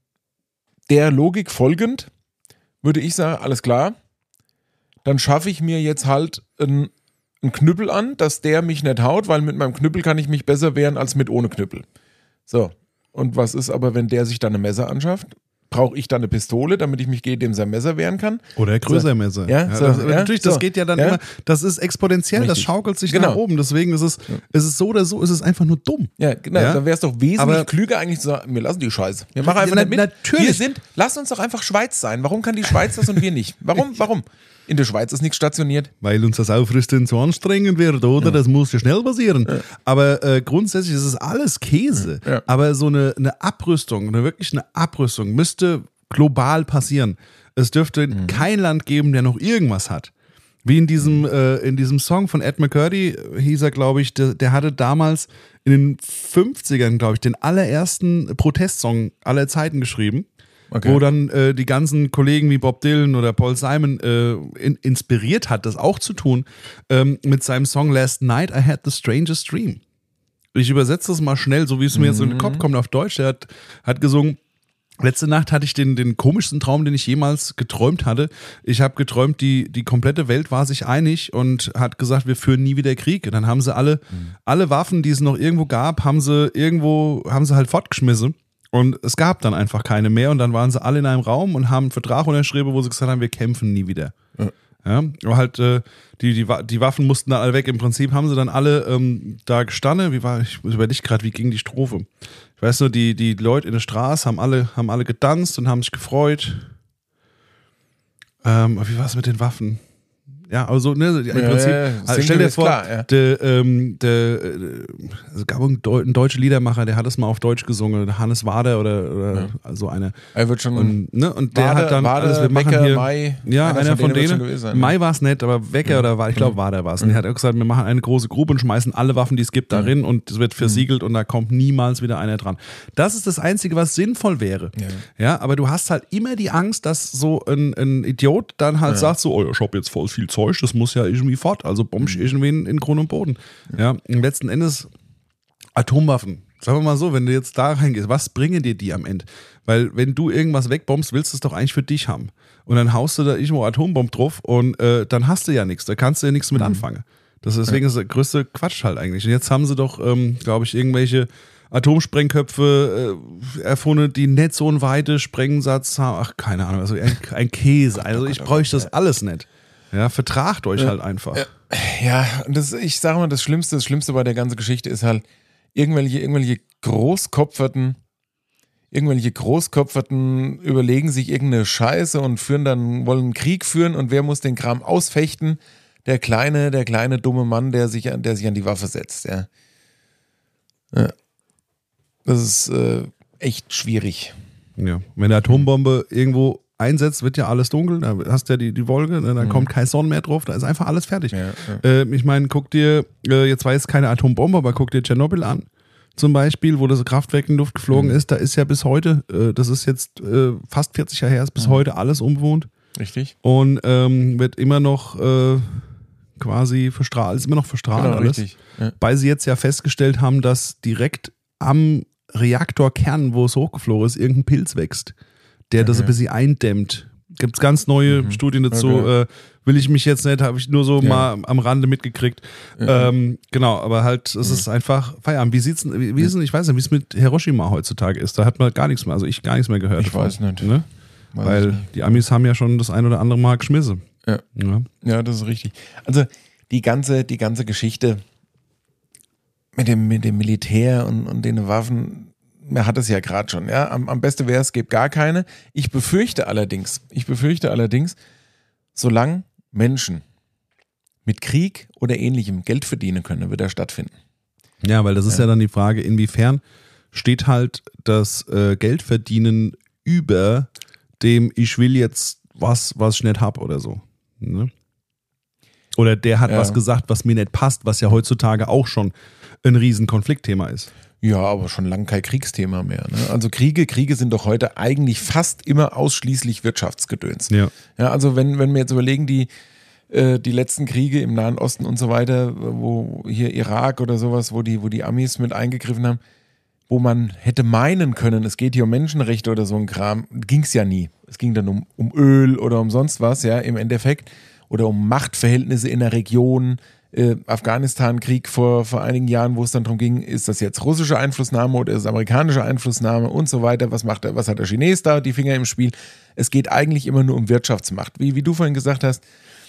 Der Logik folgend würde ich sagen, alles klar, dann schaffe ich mir jetzt halt einen Knüppel an, dass der mich nicht haut, weil mit meinem Knüppel kann ich mich besser wehren als mit ohne Knüppel. So, und was ist aber, wenn der sich dann ein Messer anschafft? brauche ich dann eine Pistole, damit ich mich gegen dem sein Messer wehren kann. Oder größer Messer. Ja, so, natürlich, das geht ja dann immer, das ist exponentiell, Richtig. das schaukelt sich nach oben. Deswegen ist es so oder so, ist es einfach nur dumm. Ja, genau. Ja? Dann wäre es doch wesentlich klüger eigentlich zu sagen, wir lassen die Scheiße. Wir machen einfach nicht mit. Natürlich. Lass uns doch einfach Schweiz sein. Warum kann die Schweiz das und wir nicht? Warum? In der Schweiz ist nichts stationiert. Weil uns das Aufrüsten zu anstrengend wird, oder? Das muss ja schnell passieren. Ja. Aber grundsätzlich ist es alles Käse. Ja. Aber so eine Abrüstung, wirklich eine Abrüstung müsste global passieren. Es dürfte kein Land geben, der noch irgendwas hat. Wie in diesem Song von Ed McCurdy hieß er, glaube ich, der hatte damals in den 50ern, glaube ich, den allerersten Protestsong aller Zeiten geschrieben. Okay. Wo dann die ganzen Kollegen wie Bob Dylan oder Paul Simon inspiriert hat, das auch zu tun, mit seinem Song Last Night I Had the Strangest Dream. Ich übersetze das mal schnell, so wie es mir jetzt in den Kopf kommt auf Deutsch. Der hat gesungen, letzte Nacht hatte ich den komischsten Traum, den ich jemals geträumt hatte. Ich habe geträumt, die komplette Welt war sich einig und hat gesagt, wir führen nie wieder Krieg. Und dann haben sie alle Waffen, die es noch irgendwo gab, haben sie halt fortgeschmissen. Und es gab dann einfach keine mehr und dann waren sie alle in einem Raum und haben einen Vertrag unterschrieben, wo sie gesagt haben, wir kämpfen nie wieder. Ja, aber halt die Waffen mussten dann alle weg. Im Prinzip haben sie dann alle da gestanden. Ich überlege gerade, wie ging die Strophe? Ich weiß nur, die Leute in der Straße haben alle getanzt und haben sich gefreut. Wie war es mit den Waffen? Ja, also im Prinzip, stell dir vor, klar, es gab einen deutschen Liedermacher, der hat es mal auf Deutsch gesungen, Hannes Wader oder so einer. Er wird schon. Und der Wader, hat dann alles, wir machen Wecker, hier. Mai, einer von denen. Mai war es nicht, aber Wecker oder ich glaube Wader war es. Und er hat auch gesagt, wir machen eine große Gruppe und schmeißen alle Waffen, die es gibt, darin und es wird versiegelt und da kommt niemals wieder einer dran. Das ist das Einzige, was sinnvoll wäre. Ja, aber du hast halt immer die Angst, dass so ein Idiot dann halt sagt so, oh, ich hab jetzt voll viel Zeug, das muss ja irgendwie fort, also bombst irgendwie in Grund und Boden. Ja, und letzten Endes Atomwaffen. Sagen wir mal so, wenn du jetzt da reingehst, was bringen dir die am Ende? Weil wenn du irgendwas wegbombst, willst du es doch eigentlich für dich haben. Und dann haust du da irgendwo Atombomb drauf und dann hast du ja nichts, da kannst du ja nichts mit anfangen. Deswegen ist der größte Quatsch halt eigentlich. Und jetzt haben sie doch, glaube ich, irgendwelche Atomsprengköpfe erfunden, die nicht so einen weiten Sprengsatz haben. Ach, keine Ahnung, also ein Käse. Also ich bräuchte das alles nicht. Ja, vertragt euch halt einfach. Ja, und ich sage mal, das Schlimmste bei der ganzen Geschichte ist halt, irgendwelche Großkopferten überlegen sich irgendeine Scheiße und wollen einen Krieg führen und wer muss den Kram ausfechten? Der kleine dumme Mann, der sich an die Waffe setzt. Ja. Das ist echt schwierig. Ja, wenn eine Atombombe irgendwo einsetzt, wird ja alles dunkel, da hast du ja die Wolke, da kommt kein Sonne mehr drauf, da ist einfach alles fertig. Ja. Ich meine, guck dir, jetzt war es keine Atombombe, aber guck dir Tschernobyl an, zum Beispiel, wo das Kraftwerk in die Luft geflogen ist, da ist ja bis heute, das ist jetzt fast 40 Jahre her, ist bis heute alles unbewohnt. Richtig. Und wird immer noch quasi verstrahlt, ist immer noch verstrahlt genau, alles. Richtig. Ja. Weil sie jetzt ja festgestellt haben, dass direkt am Reaktorkern, wo es hochgeflogen ist, irgendein Pilz wächst, der das ein bisschen eindämmt. Gibt es ganz neue Studien dazu. Okay. Will ich mich jetzt nicht, habe ich nur so mal am Rande mitgekriegt. Genau, aber halt, es ist einfach Feierabend. Wie ist ich weiß nicht, wie es mit Hiroshima heutzutage ist. Da hat man gar nichts mehr, also ich gar nichts mehr gehört. Ich weiß nicht. Ne? Weil die Amis haben ja schon das ein oder andere Mal geschmissen. Ja, das ist richtig. Also die ganze Geschichte mit dem Militär und den Waffen, man hat es ja gerade schon, ja. Am besten wäre es gibt gar keine. Ich befürchte allerdings, solange Menschen mit Krieg oder Ähnlichem Geld verdienen können, wird er stattfinden. Ja, weil das ist ja dann die Frage, inwiefern steht halt das Geldverdienen über dem, ich will jetzt was ich nicht hab oder so. Ne? Oder der hat was gesagt, was mir nicht passt, was ja heutzutage auch schon ein riesen Konfliktthema ist. Ja, aber schon lange kein Kriegsthema mehr. Ne? Also Kriege sind doch heute eigentlich fast immer ausschließlich Wirtschaftsgedöns. Ja, also wenn wir jetzt überlegen, die letzten Kriege im Nahen Osten und so weiter, wo hier Irak oder sowas, wo die Amis mit eingegriffen haben, wo man hätte meinen können, es geht hier um Menschenrechte oder so ein Kram, ging es ja nie. Es ging dann um Öl oder um sonst was, ja, im Endeffekt. Oder um Machtverhältnisse in der Region. Afghanistan-Krieg vor einigen Jahren, wo es dann darum ging, ist das jetzt russische Einflussnahme oder ist es amerikanische Einflussnahme und so weiter, was hat der Chines da, die Finger im Spiel. Es geht eigentlich immer nur um Wirtschaftsmacht. Wie du vorhin gesagt hast,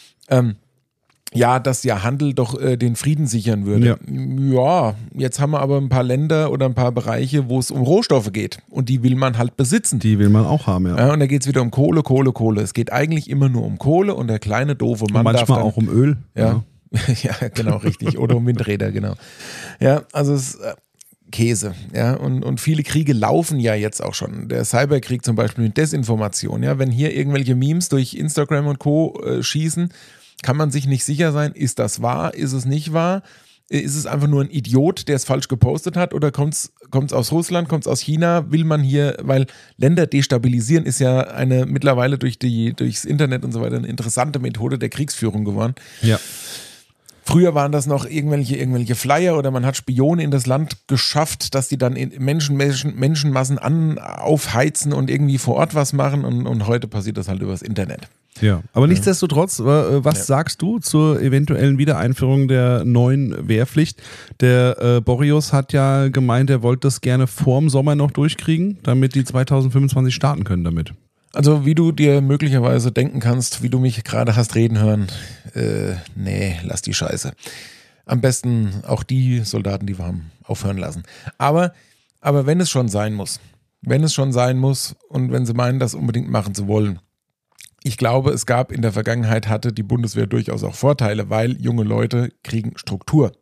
dass ja Handel doch den Frieden sichern würde. Ja, jetzt haben wir aber ein paar Länder oder ein paar Bereiche, wo es um Rohstoffe geht und die will man halt besitzen. Die will man auch haben, ja. Und da geht es wieder um Kohle. Es geht eigentlich immer nur um Kohle und der kleine doofe Mann und manchmal darf dann, auch um Öl. Ja, ja, genau, richtig. Oder um Windräder, genau. Ja, also es ist Käse. Ja, und viele Kriege laufen ja jetzt auch schon. Der Cyberkrieg zum Beispiel mit Desinformation. Ja, wenn hier irgendwelche Memes durch Instagram und Co. Schießen, kann man sich nicht sicher sein, ist das wahr, ist es nicht wahr? Ist es einfach nur ein Idiot, der es falsch gepostet hat oder kommt es aus Russland, kommt es aus China? Will man hier, weil Länder destabilisieren ist ja eine mittlerweile durchs Internet und so weiter eine interessante Methode der Kriegsführung geworden. Ja. Früher waren das noch irgendwelche Flyer oder man hat Spione in das Land geschafft, dass die dann Menschenmassen aufheizen und irgendwie vor Ort was machen und heute passiert das halt übers Internet. Ja, aber nichtsdestotrotz, was sagst du zur eventuellen Wiedereinführung der neuen Wehrpflicht? Der Boreas hat ja gemeint, er wollte das gerne vorm Sommer noch durchkriegen, damit die 2025 starten können damit. Also wie du dir möglicherweise denken kannst, wie du mich gerade hast reden hören, nee, lass die Scheiße. Am besten auch die Soldaten, die wir haben, aufhören lassen. Aber wenn es schon sein muss und wenn sie meinen, das unbedingt machen zu wollen, ich glaube, es gab in der Vergangenheit, hatte die Bundeswehr durchaus auch Vorteile, weil junge Leute kriegen Struktur.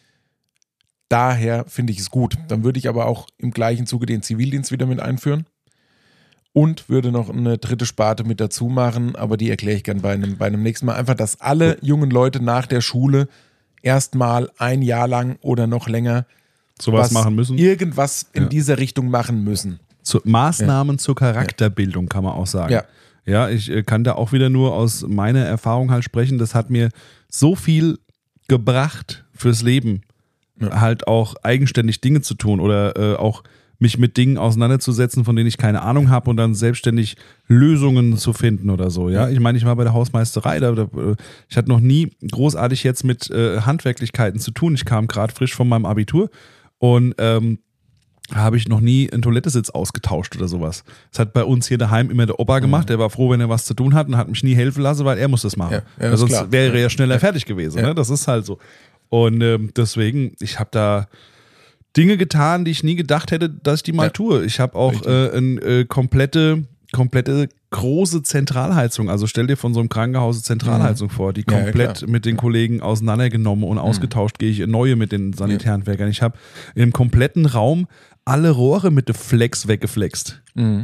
Daher finde ich es gut. Dann würde ich aber auch im gleichen Zuge den Zivildienst wieder mit einführen und würde noch eine dritte Sparte mit dazu machen, aber die erkläre ich gern bei einem nächsten Mal. Einfach, dass alle jungen Leute nach der Schule erstmal ein Jahr lang oder noch länger sowas machen müssen. Irgendwas in dieser Richtung machen müssen. Maßnahmen zur Charakterbildung kann man auch sagen. Ja. Ja, ich kann da auch wieder nur aus meiner Erfahrung halt sprechen. Das hat mir so viel gebracht fürs Leben, halt auch eigenständig Dinge zu tun oder auch mich mit Dingen auseinanderzusetzen, von denen ich keine Ahnung habe und dann selbstständig Lösungen zu finden oder so. Ja, ich meine, ich war bei der Hausmeisterei, ich hatte noch nie großartig jetzt mit Handwerklichkeiten zu tun. Ich kam gerade frisch von meinem Abitur und habe ich noch nie einen Toilettensitz ausgetauscht oder sowas. Das hat bei uns hier daheim immer der Opa gemacht. Der war froh, wenn er was zu tun hat und hat mich nie helfen lassen, weil er muss das machen. Ja, sonst klar. Wäre er ja schneller fertig gewesen. Ja. Ne? Das ist halt so. Und deswegen, ich habe da Dinge getan, die ich nie gedacht hätte, dass ich die mal tue. Ich habe auch eine komplette große Zentralheizung. Also stell dir von so einem Krankenhaus eine Zentralheizung vor, die komplett mit den Kollegen auseinandergenommen und ausgetauscht, gehe ich in neue mit den Sanitärhandwerkern. Ich habe im kompletten Raum alle Rohre mit der Flex weggeflext.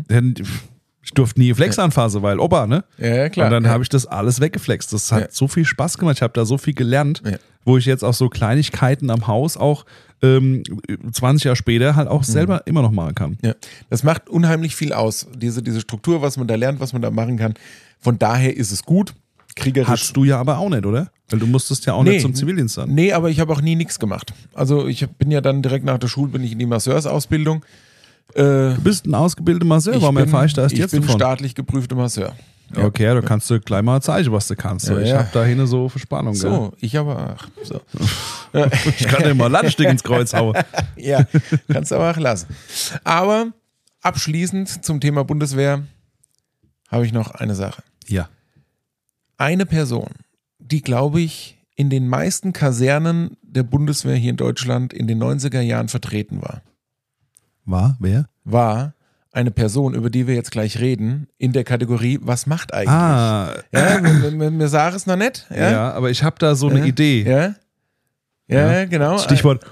Ich durfte nie Flex anfassen, weil Opa, ne? Ja, klar. Und dann habe ich das alles weggeflext. Das hat so viel Spaß gemacht. Ich habe da so viel gelernt, wo ich jetzt auch so Kleinigkeiten am Haus auch 20 Jahre später halt auch selber immer noch machen kann. Ja, das macht unheimlich viel aus. Diese Struktur, was man da lernt, was man da machen kann. Von daher ist es gut. Kriegerisch. Hast du ja aber auch nicht, oder? Weil du musstest ja auch nicht zum Zivildienst dann. Nee, aber ich habe auch nie nichts gemacht. Also ich bin ja dann direkt nach der Schule bin ich in die Masseursausbildung. Du bist ein ausgebildeter Masseur, warum erfahre ich da erst jetzt davon? Ich bin staatlich geprüfter Masseur. Ja, okay, da kannst du gleich mal zeigen, was du kannst. Ja, ich habe da hinten so Verspannung. So, ich aber auch. So. Ich kann dir mal Landstück ins Kreuz hauen. Ja, kannst du aber auch lassen. Aber abschließend zum Thema Bundeswehr habe ich noch eine Sache. Ja. Eine Person, die, glaube ich, in den meisten Kasernen der Bundeswehr hier in Deutschland in den 90er Jahren vertreten war. War? Wer? War eine Person, über die wir jetzt gleich reden, in der Kategorie, was macht eigentlich? Ja, mir sag es noch nicht. Ja, aber ich habe da so eine Idee. Ja, genau. Stichwort.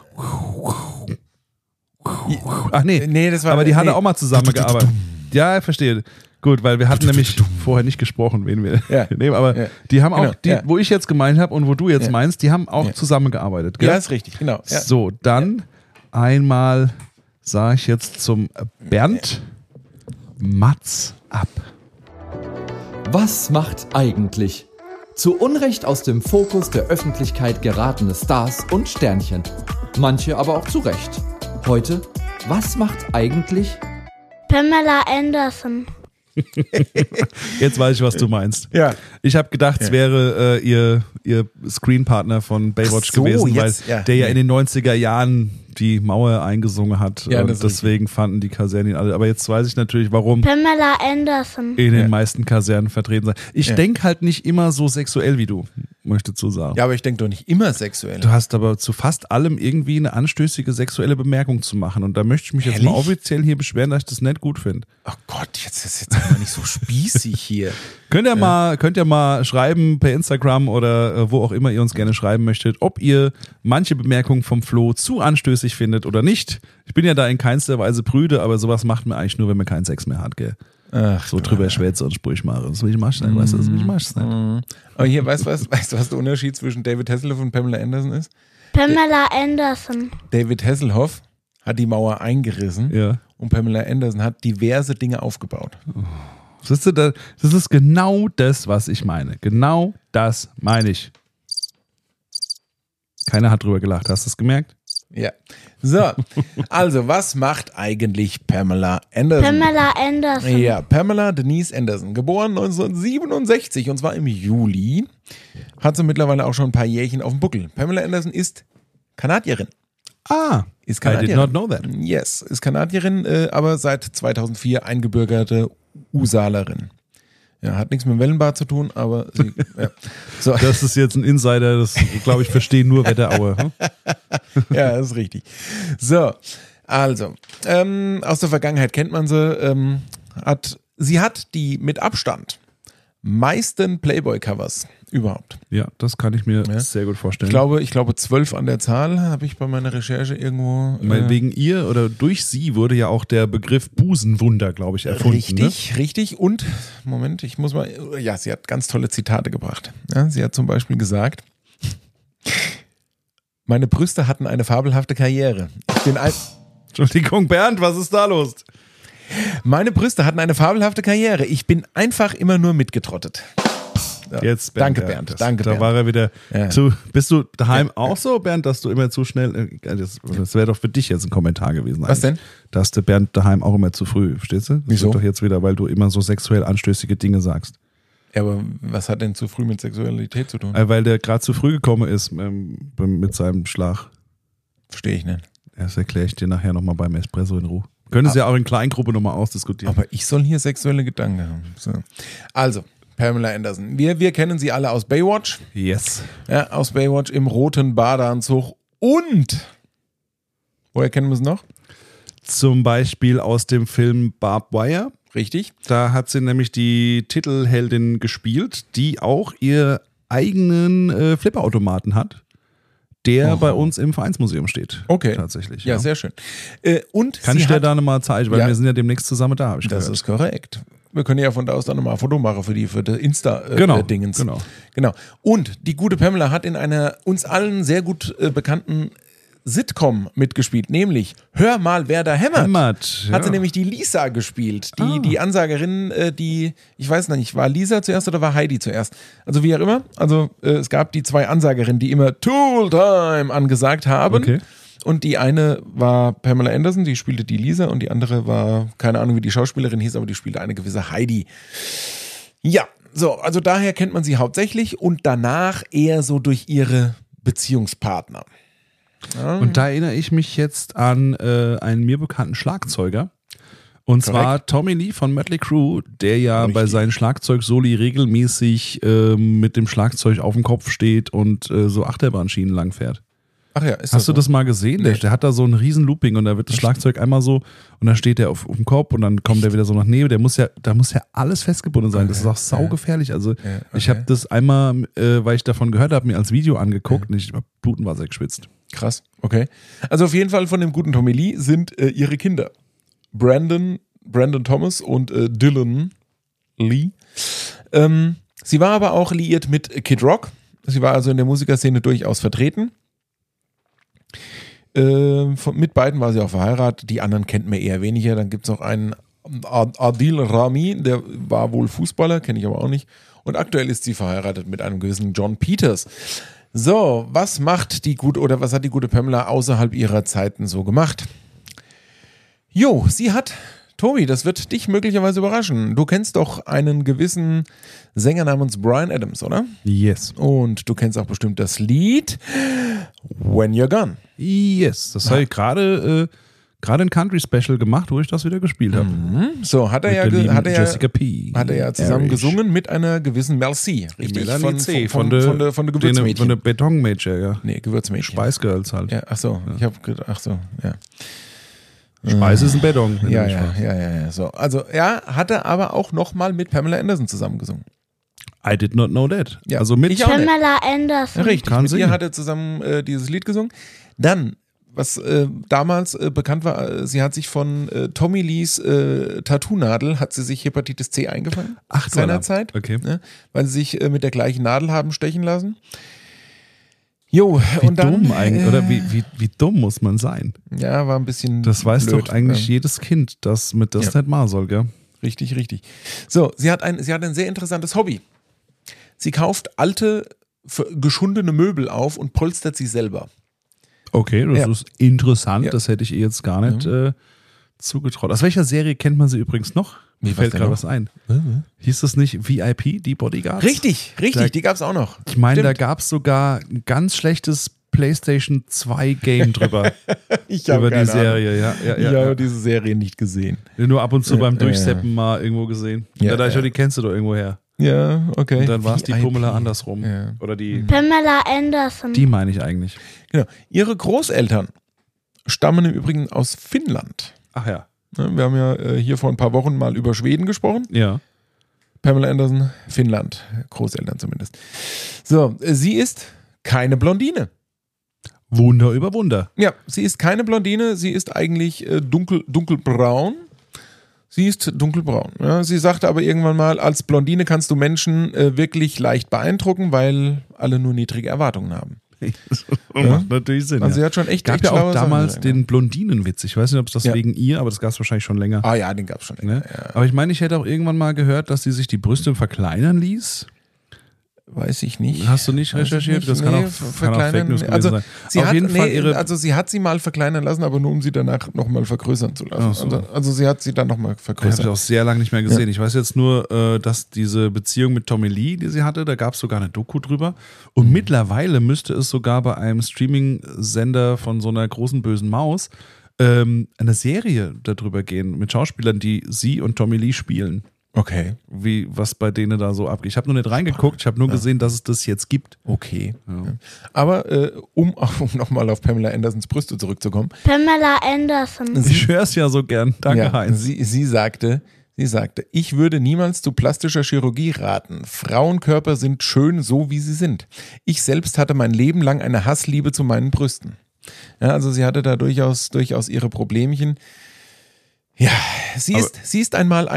Ach nee, das war, aber die haben auch mal zusammengearbeitet. Ja, ich verstehe. Gut, weil wir hatten nämlich vorher nicht gesprochen, wen wir nehmen, aber die haben auch, wo ich jetzt gemeint habe und wo du jetzt meinst, die haben auch zusammengearbeitet. Gell? Ja, ist richtig, genau. Ja. So, dann einmal sage ich jetzt zum Bernd Matz ab. Was macht eigentlich? Zu Unrecht aus dem Fokus der Öffentlichkeit geratene Stars und Sternchen. Manche aber auch zu Recht. Heute, was macht eigentlich Pamela Anderson. Jetzt weiß ich, was du meinst. Ja. Ich habe gedacht, es wäre ihr Screenpartner von Baywatch Ach so, gewesen, jetzt, weil ja. der ja in den 90er Jahren die Mauer eingesungen hat. Ja, und das ist deswegen fanden die Kasernen ihn alle. Aber jetzt weiß ich natürlich, warum Pamela Anderson. in den meisten Kasernen vertreten sein. Ich Ja. denke halt nicht immer so sexuell wie du, möchte ich so sagen. Ja, aber ich denke doch nicht immer sexuell. Du hast aber zu fast allem irgendwie eine anstößige sexuelle Bemerkung zu machen. Und da möchte ich mich jetzt mal Ehrlich? offiziell hier beschweren, dass ich das nicht gut finde. Ach Gott, jetzt ist jetzt aber nicht so spießig hier. Könnt ihr mal schreiben per Instagram oder wo auch immer ihr uns gerne schreiben möchtet, ob ihr manche Bemerkungen vom Flo zu anstößig findet oder nicht. Ich bin ja da in keinster Weise prüde, aber sowas macht man eigentlich nur, wenn man keinen Sex mehr hat, gell? Ach, So drüber schwätze und Sprüche mache. Das will ich mal schnell, weißt du, das will ich mal schnell. Aber hier, weißt du, was der Unterschied zwischen David Hasselhoff und Pamela Anderson ist? Pamela Anderson. David Hasselhoff hat die Mauer eingerissen Ja. und Pamela Anderson hat diverse Dinge aufgebaut. Siehst du, das ist genau das, was ich meine. Genau das meine ich. Keiner hat drüber gelacht, hast du es gemerkt? Ja. So, also was macht eigentlich Pamela Anderson? Pamela Anderson. Ja, Pamela Denise Anderson, geboren 1967 und zwar im Juli, hat sie mittlerweile auch schon ein paar Jährchen auf dem Buckel. Pamela Anderson ist Kanadierin. Ah, Ist I Kanadierin. did not know that. Yes, ist Kanadierin, aber seit 2004 eingebürgerte Usalerin. Ja, hat nichts mit Wellenbad zu tun, aber sie, ja. So. Das ist jetzt ein Insider, das glaube ich verstehen nur Wetteraue. Hm? Ja, das ist richtig. So, also, aus der Vergangenheit kennt man sie. Sie hat die mit Abstand meisten Playboy-Covers überhaupt. Ja, das kann ich mir Ja. sehr gut vorstellen. Ich glaube 12 an der Zahl habe ich bei meiner Recherche irgendwo. Weil wegen ihr oder durch sie wurde ja auch der Begriff Busenwunder, glaube ich, erfunden. Richtig. Und, Moment, ich muss mal, ja, sie hat ganz tolle Zitate gebracht. Ja, sie hat zum Beispiel gesagt, meine Brüste hatten eine fabelhafte Karriere. Ich bin ein... Entschuldigung, Bernd, was ist da los? Meine Brüste hatten eine fabelhafte Karriere. Ich bin einfach immer nur mitgetrottet. Ja. Jetzt, Danke, Bernd. Danke, Da Bernd. war er wieder Ja. zu. Bist du daheim auch so, Bernd, dass du immer zu schnell. Das wäre doch für dich jetzt ein Kommentar gewesen. Was eigentlich. Dass der Bernd daheim auch immer zu früh, verstehst du? Das Wieso? wird doch jetzt wieder, weil du immer so sexuell anstößige Dinge sagst. Ja, aber was hat denn zu früh mit Sexualität zu tun? Weil der gerade zu früh gekommen ist mit seinem Schlag. Verstehe ich nicht. Das erkläre ich dir nachher nochmal beim Espresso in Ruhe. Können Sie ja auch in Kleingruppe nochmal ausdiskutieren. Aber ich soll hier sexuelle Gedanken haben. So. Also, Pamela Anderson. Wir kennen sie alle aus Baywatch. Yes. Ja, aus Baywatch im roten Badeanzug. Und, woher kennen wir sie noch? Zum Beispiel aus dem Film Barbed Wire. Richtig. Da hat sie nämlich die Titelheldin gespielt, die auch ihr eigenen Flipperautomaten hat, der bei uns im Vereinsmuseum steht. Okay. Tatsächlich. Ja, sehr schön. Und Kann sie ich dir hat, da nochmal zeigen, weil Ja. wir sind ja demnächst zusammen da, habe ich das gehört. ist korrekt. Wir können ja von da aus dann nochmal ein Foto machen für die Genau, Insta-Dingens. genau. Und die gute Pamela hat in einer uns allen sehr gut bekannten Sitcom mitgespielt, nämlich Hör mal, wer da hämmert. Hämmert, Hat sie ja. nämlich die Lisa gespielt, die Ansagerin, ich weiß nicht, war Lisa zuerst oder war Heidi zuerst? Also wie auch immer, es gab die zwei Ansagerinnen, die immer Tooltime angesagt haben. Okay. Und die eine war Pamela Anderson, die spielte die Lisa, und die andere war, keine Ahnung, wie die Schauspielerin hieß, aber die spielte eine gewisse Heidi. Ja, so, also daher kennt man sie hauptsächlich und danach eher so durch ihre Beziehungspartner. Und da erinnere ich mich jetzt an einen mir bekannten Schlagzeuger. Und zwar Tommy Lee von Mötley Crüe, der ja bei seinen Schlagzeugsoli regelmäßig mit dem Schlagzeug auf dem Kopf steht und so Achterbahnschienen lang fährt. Ach ja, ist Hast du so? das mal gesehen? Nee. Der hat da so ein riesen Looping und da wird das Schlagzeug einmal so und dann steht der auf dem Kopf und dann kommt der wieder so nach neben. Da muss ja alles festgebunden sein. Das ist auch saugefährlich. Also ich habe das einmal, weil ich davon gehört habe, mir als Video angeguckt und ich habe Blutenwasser geschwitzt. Krass, okay. Also auf jeden Fall von dem guten Tommy Lee sind ihre Kinder Brandon Thomas und Dylan Lee. Sie war aber auch liiert mit Kid Rock. Sie war also in der Musikerszene durchaus vertreten. Mit beiden war sie auch verheiratet. Die anderen kennt man eher weniger. Dann gibt es noch einen Adil Rami, der war wohl Fußballer, kenne ich aber auch nicht. Und aktuell ist sie verheiratet mit einem gewissen John Peters. So, was hat die gute Pamela außerhalb ihrer Zeiten so gemacht? Jo, sie hat Tobi, das wird dich möglicherweise überraschen. Du kennst doch einen gewissen Sänger namens Bryan Adams, oder? Yes. Und du kennst auch bestimmt das Lied When You're Gone. Yes. Das habe ich gerade ein Country-Special gemacht, wo ich das wieder gespielt habe. So, hat er Jessica P. zusammen Irish. gesungen mit einer gewissen Mel C. Richtig? Melanie C. Von der Gewürzmädchen. Von der Betonmädchen, ja. Nee, Gewürzmädchen. Spice Girls halt. Ja, ach so. Ich habe gedacht, ach so, ja. Speise ist ein Beton. Ja. So, also, ja, hat er aber auch nochmal mit Pamela Anderson zusammengesungen. I did not know that. Ja, also mit ich auch nicht. Pamela Anderson. Richtig, Kann mit ihr singen. hat er zusammen dieses Lied gesungen. Dann, was damals bekannt war, sie hat sich von Tommy Lees Tattoo-Nadel, hat sie sich Hepatitis C eingefangen. Ach, seinerzeit. Okay. Ne, weil sie sich mit der gleichen Nadel haben stechen lassen. Jo, Wie und dann. dumm eigentlich, oder wie dumm muss man sein? Ja, war ein bisschen. Das weiß blöd. doch eigentlich jedes Kind, dass mit das nicht machen soll, gell? Richtig. So, sie hat ein sehr interessantes Hobby. Sie kauft alte, geschundene Möbel auf und polstert sie selber. Okay, das ist interessant. Ja. Das hätte ich ihr jetzt gar nicht zugetraut. Aus welcher Serie kennt man sie übrigens noch? Mir was fällt denn gerade noch? was ein. Hieß das nicht VIP, die Bodyguards? Richtig, Da- die gab's auch noch. Ich meine, da Stimmt. gab es sogar ein ganz schlechtes PlayStation 2 Game drüber. Ich habe über die Serie, ja. Ich habe diese Serie nicht gesehen. Nur ab und zu beim Durchseppen mal irgendwo gesehen. Ja, Ja, da ja. die kennst du doch irgendwo her. Ja, okay. Und dann war es die VIP. Pumela andersrum. Ja. Oder die Pamela Anderson. meine ich eigentlich. Genau. Ihre Großeltern stammen im Übrigen aus Finnland. Ach ja. Ne, wir haben ja hier vor ein paar Wochen mal über Schweden gesprochen. Ja. Pamela Anderson, Finnland. Großeltern zumindest. So, sie ist keine Blondine. Wunder über Wunder. Ja, sie ist keine Blondine, sie ist eigentlich dunkelbraun. Sie ist dunkelbraun. Ja, sie sagte aber irgendwann mal, als Blondine kannst du Menschen wirklich leicht beeindrucken, weil alle nur niedrige Erwartungen haben. Macht natürlich Sinn. Also sie ja. hat schon echt Gab echt ja auch schlaue Sachen damals gesagt, den Blondinenwitz. Ich weiß nicht, ob es das Ja. wegen ihr, aber das gab es wahrscheinlich schon länger. Ah ja, den gab es schon länger. Ne? Aber ich meine, ich hätte auch irgendwann mal gehört, dass sie sich die Brüste verkleinern ließ. Weiß ich nicht. Hast du nicht Weiß ich recherchiert? nicht. Das kann Nee, auch Fake verkleinern. News gewesen Also sein. sie Auf hat, jeden Fall ihre. also sie hat sie mal verkleinern lassen, aber nur um sie danach nochmal vergrößern zu lassen. Ach so. Also sie hat sie dann nochmal Ich habe vergrößert. sie auch sehr lange nicht mehr gesehen. Ich weiß jetzt nur, dass diese Beziehung mit Tommy Lee, die sie hatte, da gab es sogar eine Doku drüber. Und mittlerweile müsste es sogar bei einem Streaming-Sender von so einer großen bösen Maus eine Serie darüber gehen mit Schauspielern, die sie und Tommy Lee spielen. Okay. Was bei denen da so abgeht. Ich habe nur nicht reingeguckt, ich habe nur gesehen, dass es das jetzt gibt. Okay. Ja. Aber um nochmal auf Pamela Andersons Brüste zurückzukommen. Pamela Anderson. Ich höre es ja so gern. Danke, Ja, Heinz. sie sagte, ich würde niemals zu plastischer Chirurgie raten. Frauenkörper sind schön, so wie sie sind. Ich selbst hatte mein Leben lang eine Hassliebe zu meinen Brüsten. Ja, also sie hatte da durchaus ihre Problemchen. Ja, sie ist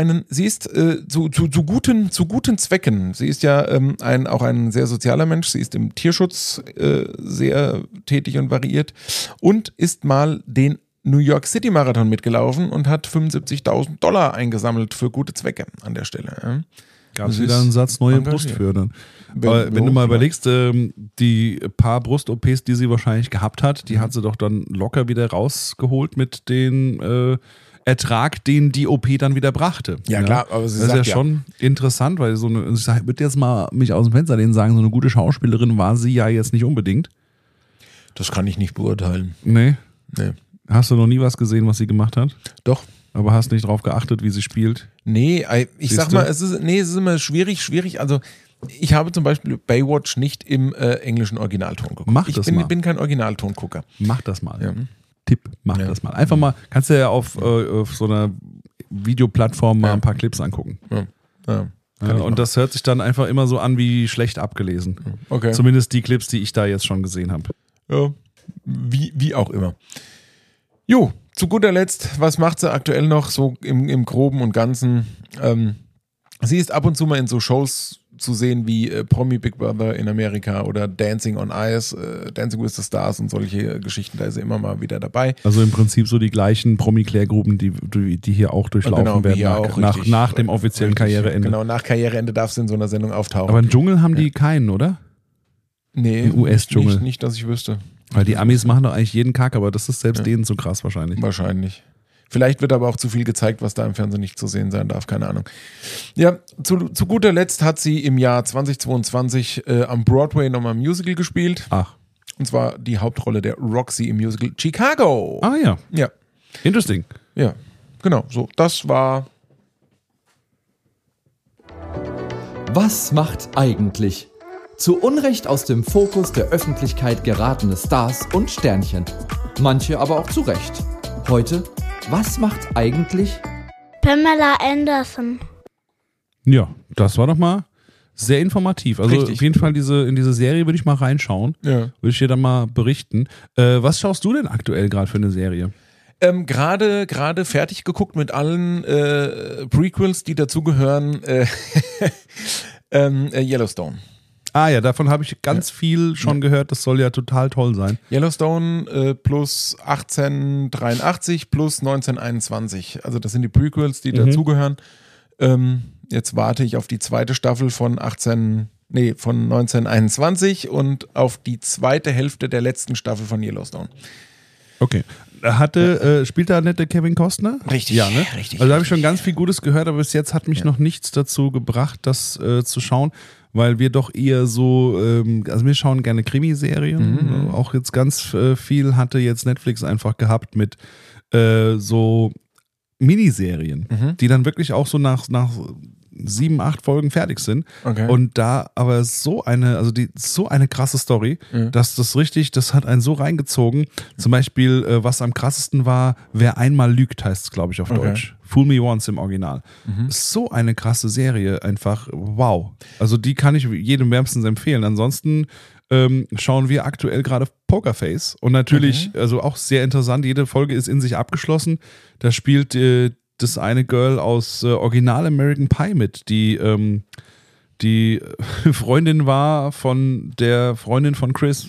zu guten Zwecken. Sie ist ja auch ein sehr sozialer Mensch. Sie ist im Tierschutz sehr tätig und variiert und ist mal den New York City Marathon mitgelaufen und hat $75.000 eingesammelt für gute Zwecke an der Stelle. Ja. Gab es Das wieder ist einen Satz neue engagiert. Brust für. Dann. Aber wenn du mal überlegst, die paar Brust-OPs, die sie wahrscheinlich gehabt hat, die hat sie doch dann locker wieder rausgeholt mit den Ertrag, den die OP dann wieder brachte. Ja, klar, aber sie das ist sagt ja schon interessant, weil ich würde jetzt mal mich aus dem Fenster lehnen und sagen, so eine gute Schauspielerin war sie ja jetzt nicht unbedingt. Das kann ich nicht beurteilen. Nee. Nee. Hast du noch nie was gesehen, was sie gemacht hat? Doch. Aber hast nicht drauf geachtet, wie sie spielt? Nee, ich sag Siehste? mal, es ist immer schwierig. Also ich habe zum Beispiel Baywatch nicht im englischen Originalton geguckt. Mach Ich das bin, mal. bin kein Originaltongucker. Mach das mal. Ja. Tipp, mach Ja. das mal. Einfach mal, kannst du ja auf so einer Videoplattform mal ein paar Clips angucken. Ja. Ja, ich und machen. das hört sich dann einfach immer so an wie schlecht abgelesen. Okay. Zumindest die Clips, die ich da jetzt schon gesehen habe. Ja. Wie auch immer. Jo, zu guter Letzt, was macht sie aktuell noch so im Groben und Ganzen? Sie ist ab und zu mal in so Shows zu sehen wie Promi Big Brother in Amerika oder Dancing on Ice, Dancing with the Stars und solche Geschichten, da ist sie immer mal wieder dabei. Also im Prinzip so die gleichen Promi-Klärgruppen, die hier auch durchlaufen Genau, wie werden hier auch, nach richtig. dem offiziellen Richtig. Karriereende. Genau, nach Karriereende darf sie in so einer Sendung auftauchen. Aber im Dschungel haben die keinen, oder? nee, im US-Dschungel. nicht, dass ich wüsste. Weil die Amis machen doch eigentlich jeden Kack, aber das ist selbst denen so krass wahrscheinlich. Wahrscheinlich. Vielleicht wird aber auch zu viel gezeigt, was da im Fernsehen nicht zu sehen sein darf, keine Ahnung. Ja, zu guter Letzt hat sie im Jahr 2022 am Broadway nochmal ein Musical gespielt. Ach. Und zwar die Hauptrolle der Roxy im Musical Chicago. Ah ja. Ja. Interesting. Ja, genau. So, das war... Was macht eigentlich? Zu Unrecht aus dem Fokus der Öffentlichkeit geratene Stars und Sternchen. Manche aber auch zu Recht. Heute, was macht eigentlich? Pamela Anderson. Ja, das war doch mal sehr informativ. Also Richtig. auf jeden Fall in diese Serie würde ich mal reinschauen. Ja. Würde ich dir dann mal berichten. Was schaust du denn aktuell gerade für eine Serie? Gerade fertig geguckt mit allen Prequels, die dazugehören. Yellowstone. Ah ja, davon habe ich ganz viel schon gehört. Das soll ja total toll sein. Yellowstone plus 1883 plus 1921. Also das sind die Prequels, die dazugehören. Jetzt warte ich auf die zweite Staffel von 1921 und auf die zweite Hälfte der letzten Staffel von Yellowstone. Okay. Spielt da nicht der Kevin Costner? Richtig. Ja, ne? Richtig. Also da habe ich schon ganz viel Gutes gehört, aber bis jetzt hat mich noch nichts dazu gebracht, das zu schauen, weil wir doch eher so, also wir schauen gerne Krimiserien. Auch jetzt ganz viel hatte jetzt Netflix einfach gehabt mit so Miniserien, die dann wirklich auch so nach 7, 8 Folgen fertig sind. Okay. Und da aber so eine krasse Story, dass das hat einen so reingezogen. Zum Beispiel, was am krassesten war, Wer einmal lügt, heißt es, glaube ich, auf Deutsch. Fool Me Once im Original. So eine krasse Serie, einfach wow. Also die kann ich jedem wärmstens empfehlen. Ansonsten schauen wir aktuell gerade Pokerface und natürlich, also auch sehr interessant, jede Folge ist in sich abgeschlossen. Da spielt das eine Girl aus Original American Pie mit, die Freundin war von der Freundin von Chris.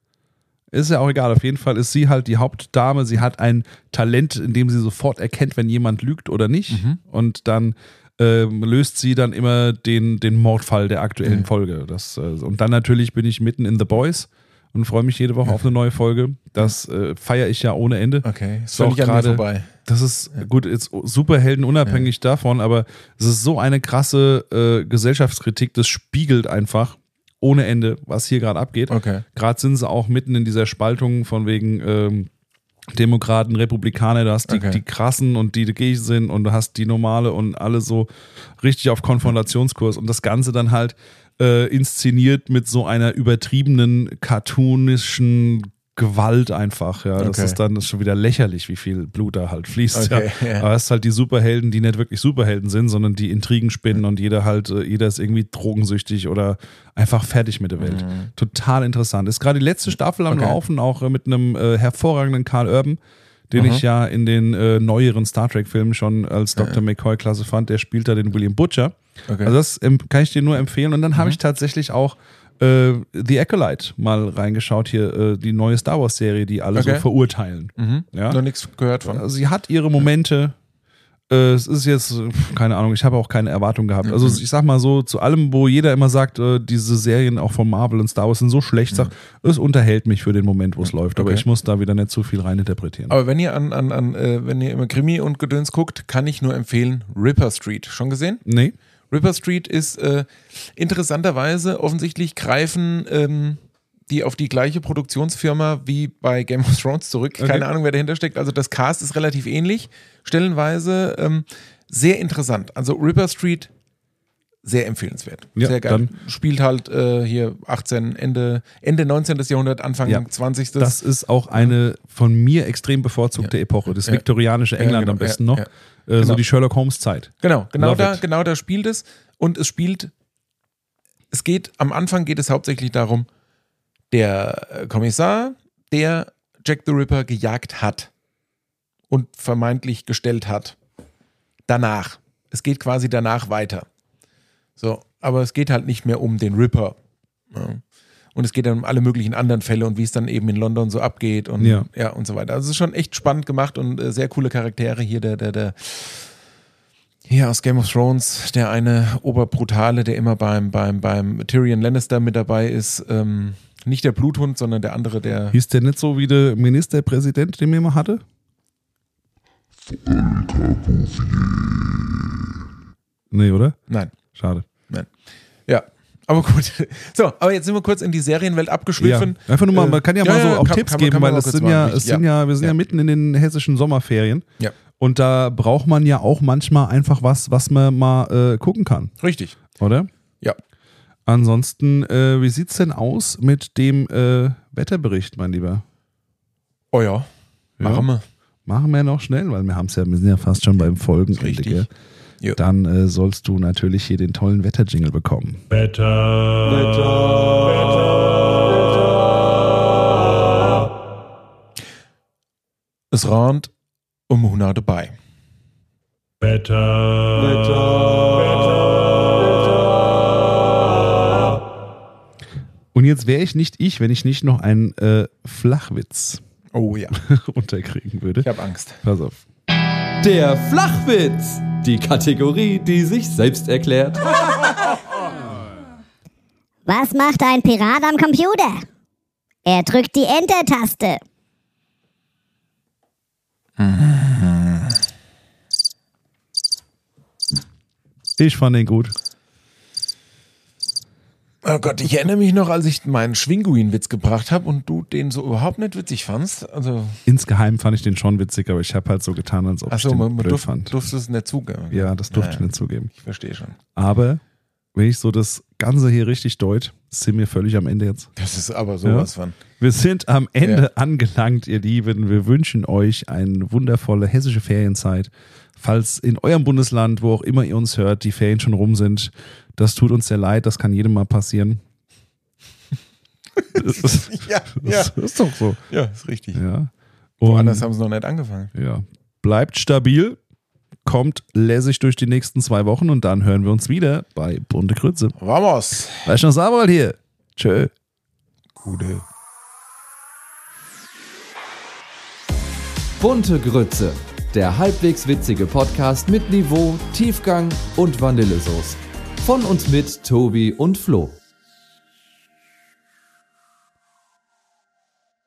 Ist ja auch egal, auf jeden Fall ist sie halt die Hauptdame. Sie hat ein Talent, in dem sie sofort erkennt, wenn jemand lügt oder nicht. Und dann löst sie dann immer den Mordfall der aktuellen Folge. Und dann natürlich bin ich mitten in The Boys und freue mich jede Woche auf eine neue Folge. Das feiere ich ja ohne Ende. Okay, ist völlig an mir vorbei. Das ist gut, jetzt Superhelden unabhängig davon, aber es ist so eine krasse Gesellschaftskritik, das spiegelt einfach ohne Ende, was hier gerade abgeht. Okay. Gerade sind sie auch mitten in dieser Spaltung von wegen Demokraten, Republikaner, du hast die Krassen und die dagegen sind und du hast die Normale und alle so richtig auf Konfrontationskurs und das Ganze dann halt inszeniert mit so einer übertriebenen, cartoonischen Gewalt einfach, ja. Das ist dann schon wieder lächerlich, wie viel Blut da halt fließt. Okay, ja. Aber es ist halt die Superhelden, die nicht wirklich Superhelden sind, sondern die Intrigen spinnen und jeder ist irgendwie drogensüchtig oder einfach fertig mit der Welt. Total interessant. Ist gerade die letzte Staffel am Laufen, auch mit einem hervorragenden Karl Urban, den ich ja in den neueren Star Trek-Filmen schon als Dr. McCoy klasse fand. Der spielt da den William Butcher. Also das kann ich dir nur empfehlen. Und dann habe ich tatsächlich auch The Acolyte mal reingeschaut hier, die neue Star Wars Serie, die alle so verurteilen. Ja? Noch nichts gehört von. Also sie hat ihre Momente. Es ist jetzt, keine Ahnung, ich habe auch keine Erwartung gehabt. Also ich sag mal so, zu allem, wo jeder immer sagt, diese Serien auch von Marvel und Star Wars sind so schlecht, es unterhält mich für den Moment, wo es läuft. Aber ich muss da wieder nicht zu viel reininterpretieren. Aber wenn ihr wenn ihr immer Krimi und Gedöns guckt, kann ich nur empfehlen Ripper Street. Schon gesehen? Nee. Ripper Street ist interessanterweise, offensichtlich greifen die auf die gleiche Produktionsfirma wie bei Game of Thrones zurück. Keine Ahnung, wer dahinter steckt. Also das Cast ist relativ ähnlich, stellenweise sehr interessant. Also Ripper Street, sehr empfehlenswert. Ja, sehr geil. Spielt halt hier Ende 19. Jahrhundert, Anfang 20. Das ist auch eine von mir extrem bevorzugte Epoche. Das viktorianische England am besten noch. So die Sherlock Holmes Zeit. Genau da spielt es. Und am Anfang geht es hauptsächlich darum, der Kommissar, der Jack the Ripper gejagt hat und vermeintlich gestellt hat. Danach. Es geht quasi danach weiter. So, aber es geht halt nicht mehr um den Ripper. Ja. Und es geht dann um alle möglichen anderen Fälle und wie es dann eben in London so abgeht und und so weiter. Also es ist schon echt spannend gemacht und sehr coole Charaktere hier. Der hier aus Game of Thrones, der eine Oberbrutale, der immer beim Tyrion Lannister mit dabei ist, nicht der Bluthund, sondern der andere, der... Hieß der nicht so wie der Ministerpräsident, den wir immer hatte? Nee, oder? Nein. Schade. Nein. Ja, aber gut. So, aber jetzt sind wir kurz in die Serienwelt abgeschwiffen. Ja. Einfach nur mal, man kann ja mal so auch Tipps geben, weil wir wir sind ja mitten in den hessischen Sommerferien. Ja. Und da braucht man ja auch manchmal einfach was man mal gucken kann. Richtig. Oder? Ja. Ansonsten, wie sieht's denn aus mit dem Wetterbericht, mein Lieber? Oh ja. Machen wir noch schnell, weil wir sind ja fast schon beim Folgenende. Richtig. Ja. Dann sollst du natürlich hier den tollen Wetterjingle bekommen. Es rahnt um Monate bei. Und jetzt wäre ich nicht ich, wenn ich nicht noch einen Flachwitz Oh ja. runterkriegen würde. Ich habe Angst. Pass auf. Der Flachwitz. Die Kategorie, die sich selbst erklärt. Was macht ein Pirat am Computer? Er drückt die Enter-Taste. Ich fand den gut. Oh Gott, ich erinnere mich noch, als ich meinen Schwinguin-Witz gebracht habe und du den so überhaupt nicht witzig fandst. Also, Insgeheim fand ich den schon witzig, aber ich habe halt so getan, als ob ich den man blöd fand. durfte es nicht zugeben. Ja, das durfte ich nicht zugeben. Ich verstehe schon. Aber wenn ich so das Ganze hier richtig deut, sind wir völlig am Ende jetzt. Das ist aber sowas von. Wir sind am Ende angelangt, ihr Lieben. Wir wünschen euch eine wundervolle hessische Ferienzeit. Falls in eurem Bundesland, wo auch immer ihr uns hört, die Ferien schon rum sind, das tut uns sehr leid, das kann jedem mal passieren. Das ist doch so. Ja, ist richtig. Ja. Woanders haben sie noch nicht angefangen. Ja. Bleibt stabil, kommt lässig durch die nächsten 2 Wochen und dann hören wir uns wieder bei Bunte Grütze. Vamos. Weißt du noch, Samuel hier? Tschö. Gute. Bunte Grütze. Der halbwegs witzige Podcast mit Niveau, Tiefgang und Vanillesoße. Von und mit Tobi und Flo.